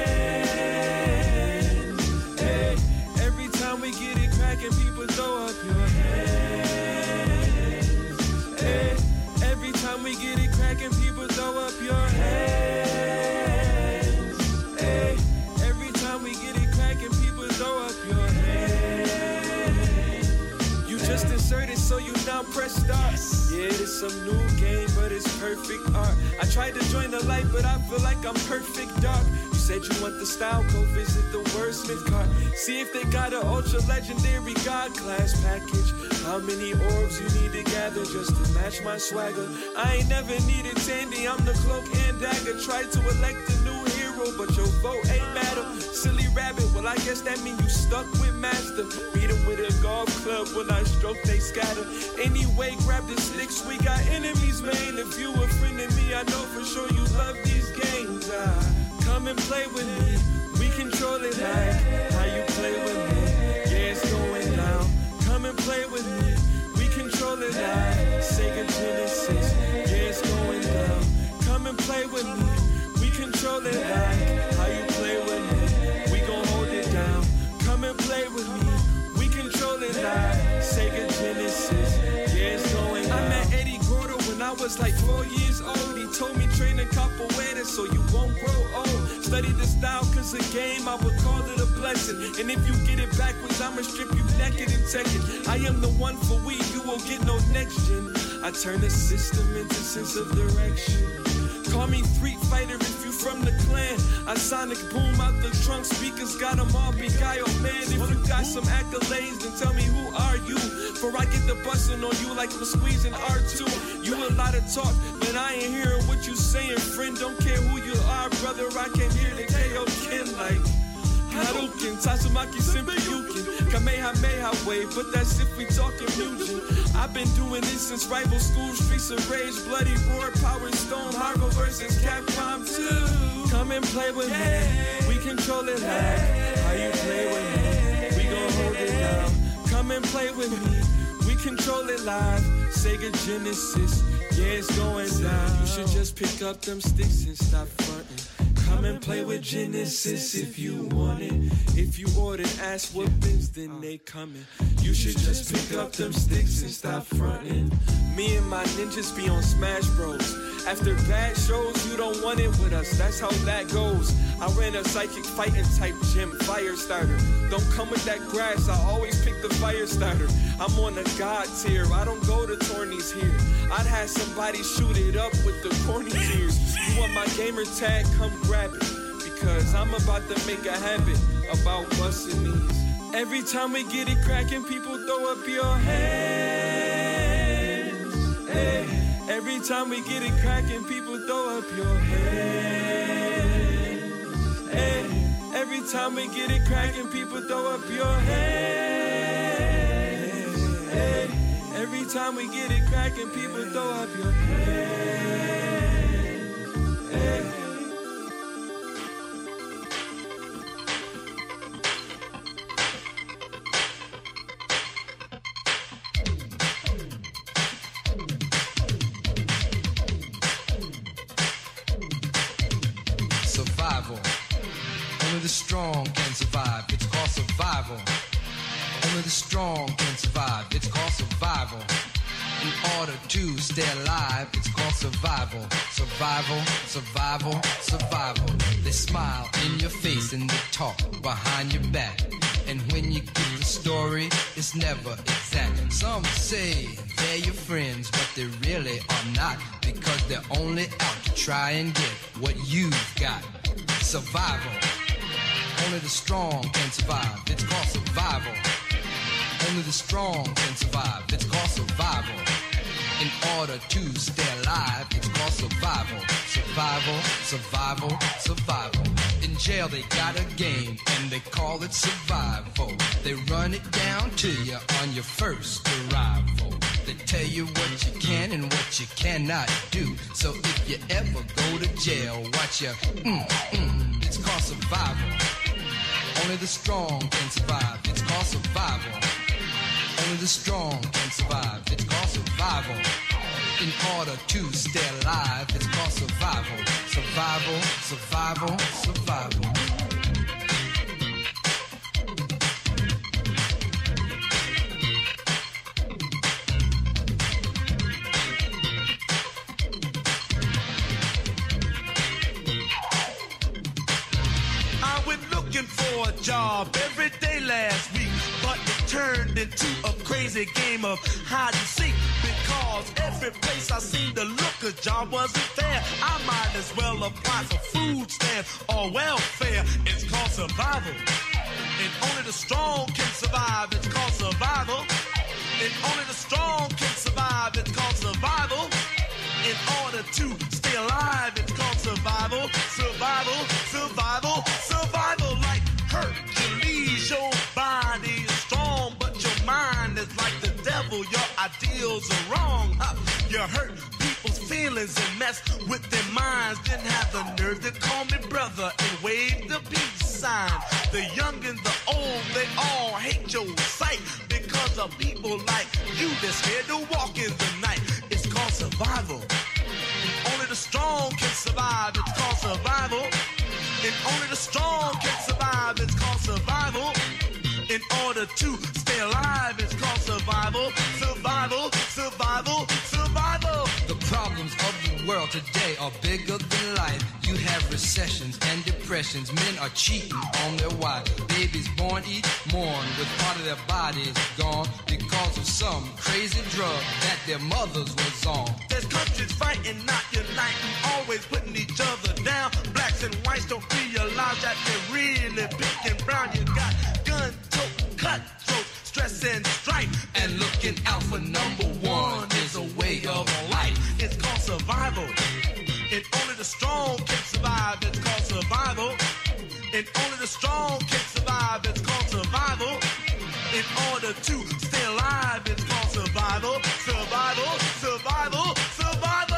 hands. Hey, every time we get it cracking, people throw up your hands. Hey, every time we get it cracking, people throw up your hands. Hey, every time we get it cracking, people throw up your hands. You just inserted, so you now press start. Yeah, it's some new game, but it's perfect art. I tried to join the light, but I feel like I'm perfect dark. You said you want the style, go visit the wordsmith cart. See if they got an ultra legendary God class package. How many orbs you need to gather just to match my swagger? I ain't never needed Tandy, I'm the cloak and dagger. Tried to elect a new hero, but your vote ain't matter. Silly rabbit, well I guess that mean you stuck with master. Beat him with a golf club, when I stroke they scatter. Anyway, grab the sticks, we got enemies, man. If you a friend of me, I know for sure you love these games. Ah, come and play with me, we control it like how you play with me. Yeah, it's going down. Come and play with me, we control it like Sega Genesis. Yeah, it's going down. Come and play with me, we control it like how you play with me. We gon' hold it down. Come and play with me, we control it like Sega Genesis. Yeah, it's going down. I met Eddie Gordo when I was like four years old. He told me train a capoeira so you won't grow old. Study the style cause a game, I would call it a blessing. And if you get it backwards, I'ma strip you naked and take it. I am the one for we, you won't get no next gen. I turn the system into sense of direction. Call me Street Fighter if you from the clan. I sonic boom out the trunk, speakers got them all beguiled. Man, if you got some accolades, then tell me who are you? For I get the bustin' on you like I'm squeezing R two. You a lot of talk, but I ain't hearing what you saying, friend. Don't care who you are, brother, I came here to K O kin like Hadouken, Tatsumaki Senpyukin, Kamehameha wave, but that's if we talking Mugen. I've been doing this since rival school, streets of rage, bloody roar, Power Stone, Marvel versus Capcom two. Come and play with me, we control it like how you play with me. We gon' hold it down. Come and play with me, we control it live. Sega Genesis, yeah, it's going down. You should just pick up them sticks and stop fronting. Come and play with Genesis if you want it. If you ordered ass whoopings, then they coming. You should just pick up them sticks and stop fronting. Me and my ninjas be on Smash Bros. After bad shows, you don't want it with us, that's how that goes. I ran a psychic fighting type gym, fire starter. Don't come with that grass, I always pick the fire starter. I'm on a god tier, I don't go to tourneys here. I'd have somebody shoot it up with the corny tears. You want my gamer tag, come grab it. Because I'm about to make a habit about busting these. Every time we get it cracking, people throw up your hands. Hey. Every time we get it cracking, people throw up your hands. Hey. Every time we get it cracking, people throw up your hands. Hey. Every time we get it cracking, people throw up your hands. Hey. Only the strong can survive, it's called survival. Only the strong can survive, it's called survival. In order to stay alive, it's called survival. Survival, survival, survival. They smile in your face and they talk behind your back. And when you get the story, it's never exact. Some say they're your friends, but they really are not. Because they're only out to try and get what you've got. Survival. Only the strong can survive, it's called survival. Only the strong can survive, it's called survival. In order to stay alive, it's called survival. Survival, survival, survival. In jail they got a game and they call it survival. They run it down to you on your first arrival. They tell you what you can and what you cannot do. So if you ever go to jail, watch your mm, mm, it's called survival. Only the strong can survive, it's called survival. Only the strong can survive, it's called survival. In order to stay alive, it's called survival. Survival, survival, survival. For a job every day last week, but it turned into a crazy game of hide and seek because cause every place I seem to look, a job wasn't there. I might as well apply for food stamps or welfare. It's called survival. And only the strong can survive. It's called survival. And only the strong can survive. It's called survival. In order to stay alive, it's called survival. Survival, survival, survival. Like Hercules, your body is strong, but your mind is like the devil. Your ideals are wrong. Huh? You hurt people's feelings and mess with their minds. Didn't have the nerve to call me brother and wave the peace sign. The young and the old, they all hate your sight because of people like you that's scared to walk in the night. It's called survival. And only the strong can survive. It's called survival. And only the strong can survive. It's called survival. In order to stay alive, it's called survival. Survival, survival, survival. The problems of the world today are bigger than life. You have recessions and depressions. Men are cheating on their wives. Babies born each morn with part of their bodies gone because of some crazy drug that their mothers was on. There's countries fighting, not uniting, always putting each other down. Blacks and whites don't realize that they're really pink and brown. You got gun tote, cutthroat, stress and strife. And looking out for number one is a way of life. It's called survival. And only the strong can survive. It's called survival. And only the strong can survive. It's called survival. In order to stay alive, it's called survival. Survival, survival, survival.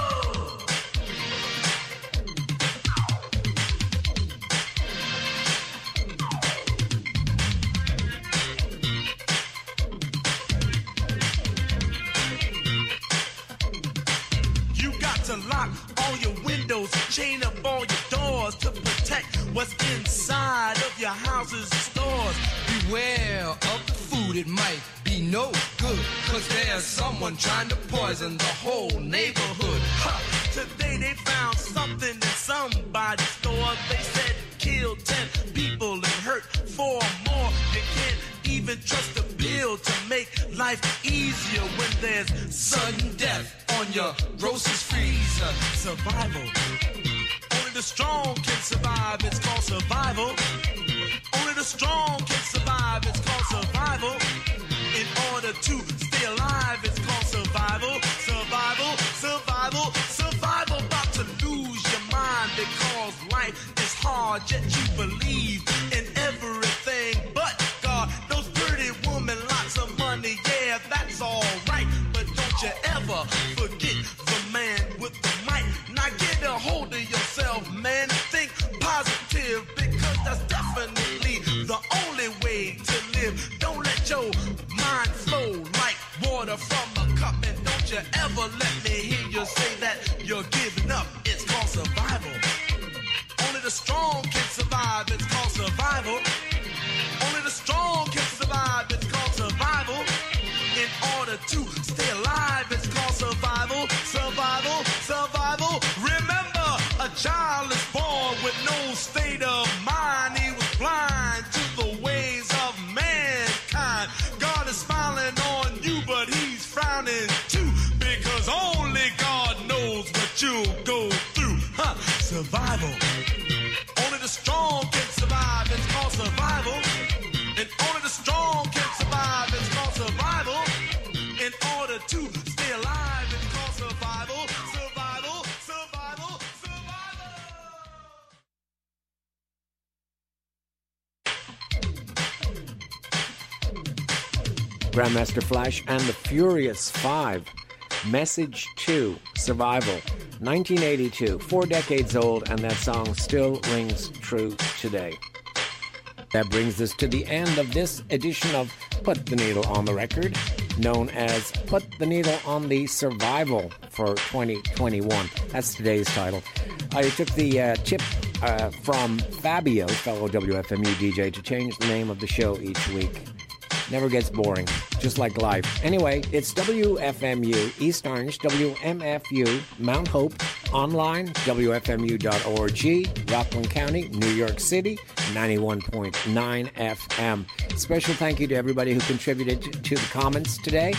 To lock all your windows, chain up all your doors to protect what's inside of your houses and stores. Beware of the food, it might be no good, cause there's someone trying to poison the whole neighborhood. Ha! Today they found something in somebody's store. They said it killed ten people and hurt four more. You can't even trust a bill to make life easier when there's sudden death on your grocer's freezer. Survival. Only the strong can survive. It's called survival. Only the strong can survive. It's called survival. In order to stay alive, it's called survival. Survival, survival, survival. About to lose your mind because life is hard, yet you believe in everything but God. Those pretty women, lots of money, yeah, that's all right. But don't you ever forget the man with the mic. Now get a hold of yourself, man. Think positive, because that's definitely the only way to live. Don't let your mind flow like water from a cup. And don't you ever let me hear you say that you're giving up. It's called survival. Only the strong can survive. It's called survival. Only the strong can survive. It's called survival. In order to stay alive, it's called survival. Survival, survival. Remember, a child is born with no state of mind. He was blind to the ways of mankind. God is smiling on you, but he's frowning too, because only God knows what you'll go through. Huh? Survival. Only the strong can survive. It's called survival. And only the strong can survive. It's called survival. In order to stay alive, it's called survival. Survival, survival, survival. Grandmaster Flash and the Furious Five. Message to Survival. nineteen eighty-two, four decades old, and that song still rings true today. That brings us to the end of this edition of Put the Needle on the Record, known as Put the Needle on the Survival for twenty twenty-one. That's today's title. I took the uh, tip uh, from Fabio, fellow W F M U D J, to change the name of the show each week. Never gets boring, just like life. Anyway, it's W F M U, East Orange, W M F U, Mount Hope, online, W F M U dot org, Rockland County, New York City, ninety-one point nine F M. Special thank you to everybody who contributed to, to the comments today.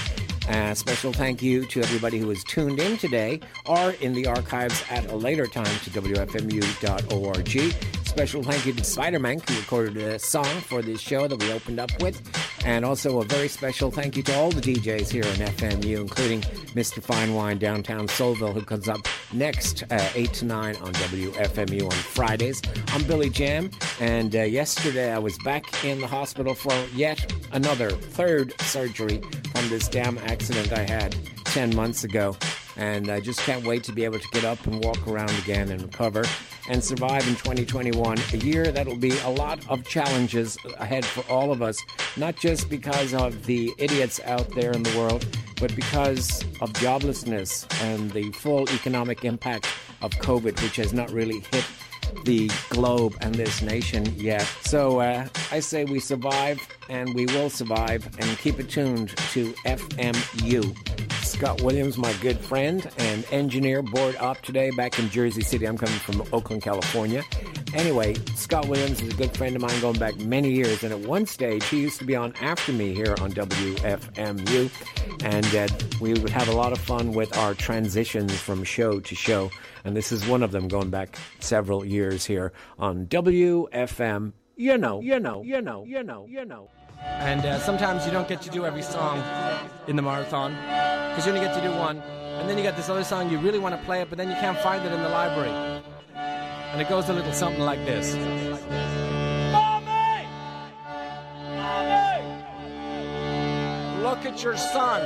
Uh, special thank you to everybody who is tuned in today or in the archives at a later time to W F M U dot org. Special thank you to Spider-Man, who recorded a song for this show that we opened up with. And also a very special thank you to all the D Js here in F M U, including Mister Fine Wine downtown Soulville, who comes up next uh, eight to nine on W F M U on Fridays. I'm Billy Jam, and uh, yesterday I was back in the hospital for yet another third surgery from this damn accident I had ten months ago. And I just can't wait to be able to get up and walk around again and recover and survive in twenty twenty-one, a year that'll be a lot of challenges ahead for all of us, not just because of the idiots out there in the world, but because of joblessness and the full economic impact of COVID, which has not really hit the globe and this nation yet. So uh, I say we survive, and we will survive, and keep it tuned to F M U. Scott Williams, my good friend and engineer, board up today back in Jersey City. I'm coming from Oakland, California. Anyway, Scott Williams is a good friend of mine going back many years, and at one stage he used to be on after me here on W F M U, and uh, we would have a lot of fun with our transitions from show to show, and this is one of them going back several years here on W F M. You know, you know, you know, you know, you know. And uh, sometimes you don't get to do every song in the marathon, because you only get to do one, and then you got this other song, you really want to play it, but then you can't find it in the library. And it goes a little something like this. Mommy! Mommy! Look at your son.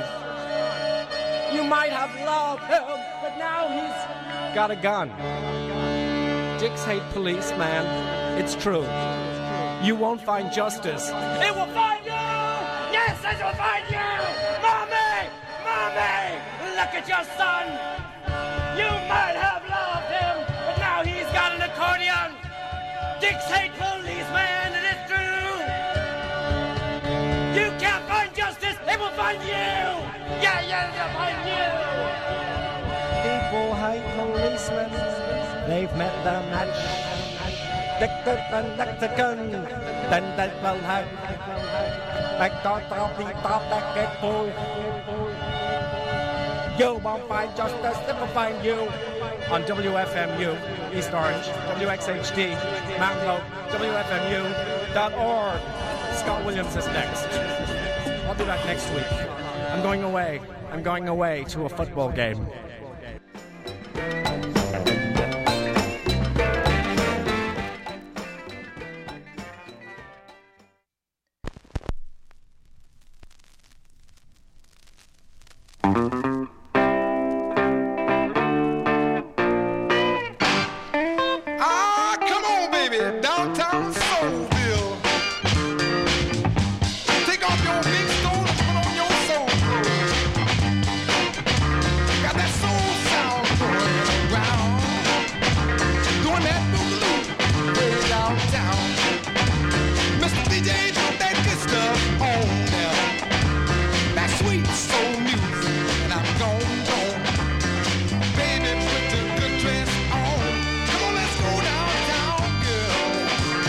You might have loved him, but now he's got a gun. Dicks hate police, man. It's true. You won't find justice. It will find you! Yes, it will find you! Mommy! Mommy! Look at your son! You might have loved him, but now he's got an accordion! Dicks hate policemen, and it's true! You can't find justice, it will find you! Yeah, yeah, it'll find you! People hate policemen, they've met their match. Dick and Mexican, then they will have like top of the top that get full. You won't find justice, it will find you on W F M U, East Orange, W X H D, Mountain Low, W F M U dot org. Scott Williams is next. I'll be back next week. I'm going away. I'm going away to a football game. Baby, put the good dress on. Come on, let's go downtown, girl.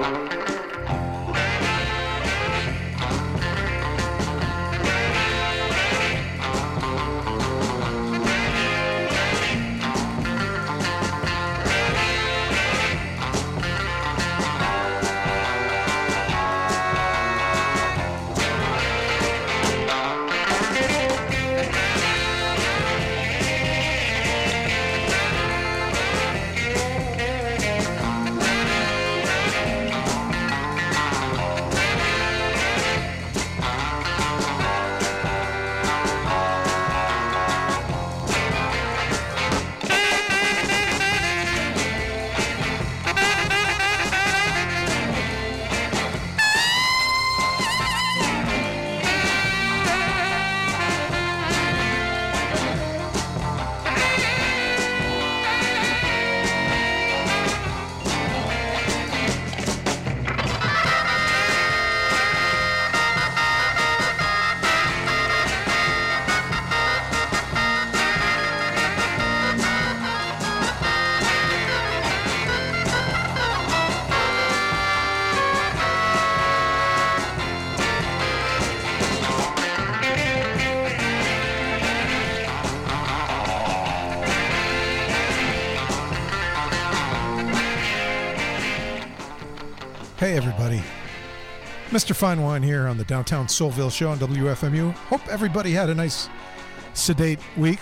Hey everybody, Mister Fine Wine here on the Downtown Soulville Show on W F M U. Hope everybody had a nice sedate week.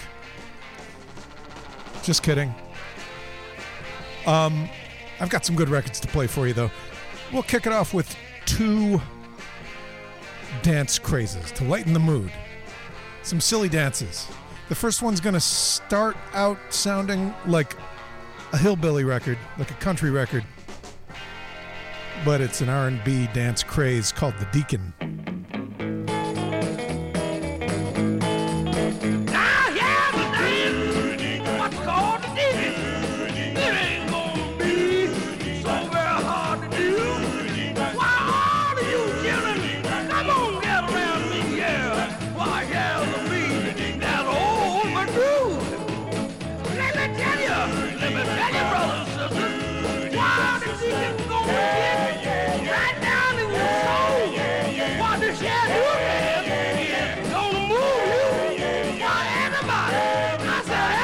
Just kidding. Um, I've got some good records to play for you though. We'll kick it off with two dance crazes to lighten the mood. Some silly dances. The first one's going to start out sounding like a hillbilly record, like a country record. But it's an R and B dance craze called The Deacon. Now here's the dance, what's called the Deacon. It ain't gonna be so very hard to do. Why, all of you children, come on, get around me, yeah. Why, here's the beat that's old but true. Let me tell you, let me tell you, brothers and sisters, why the Deacon's gonna get right down in your soul. What the shadow is gonna move you. Why everybody, I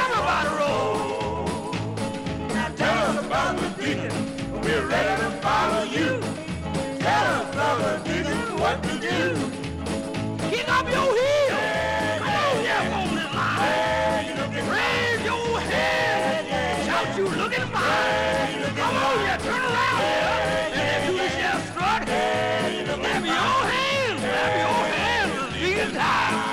said everybody roll. Now tell us about the Deacon, we're ready to follow you. Tell us about the Deacon, what to do. Kick up your heels. Come on, yeah, on this line. Raise your head. Shout, you looking fine. Come on, yeah, turn around here. Clap your hands, clap your hands, Deacon time.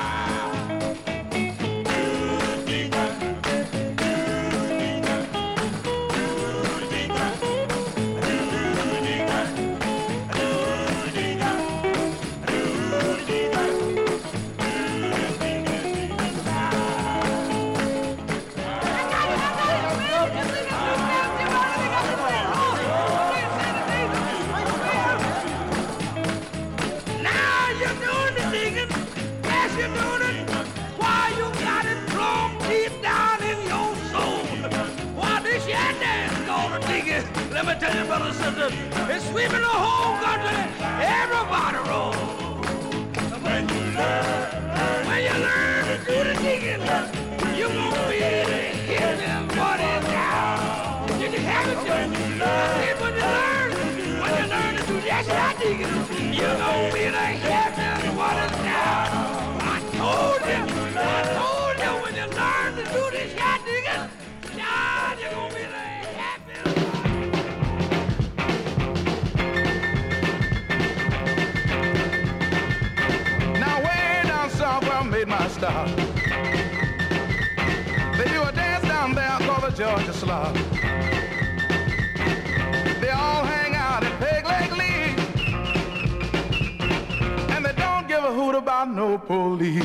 Let me tell you, brothers and sisters, it's sweeping the whole country. Everybody roll. When you learn, when you learn to do the digging, you're gonna be the hitting buddy now. Did you have it, when you learn? When you learn, when you learn to do that shot digging, you're gonna be the hitting buddy now. I told you, I told you, when you learn to do this shot digging, now you're gonna be the made my stop. They do a dance down there called the Georgia Slop. They all hang out at Peg Leg Lee, and they don't give a hoot about no police.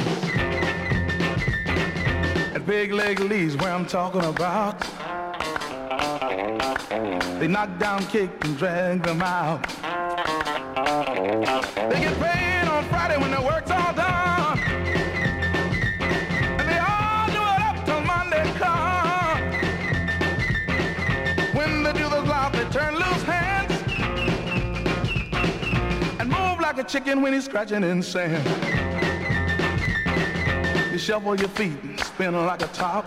At Peg Leg Lee's where I'm talking about. They knock down, kick and drag them out. They get paid on Friday when their work's all done. Turn loose hands like a chicken when he's scratching in sand. You shuffle your feet and spin like a top.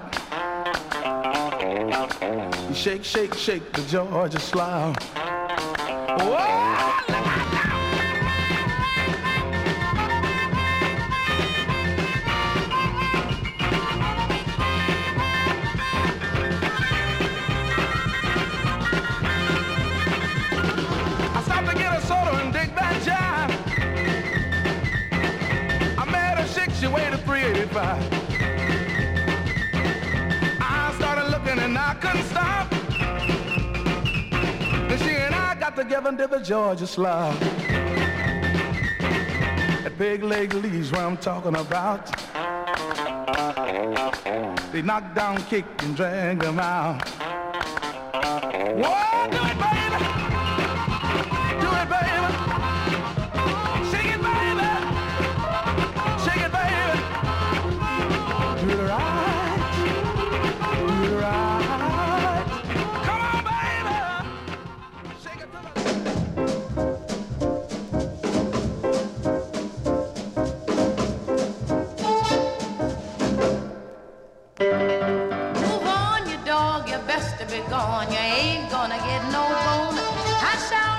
You shake, shake, shake the Georgia slide. Whoa! She weighed a three eighty-five. I started looking and I couldn't stop. Then she and I got together and did the Georgia slide. That big leg leaves where I'm talking about. They knocked down, kicked and dragged them out. Whoa, do it, baby!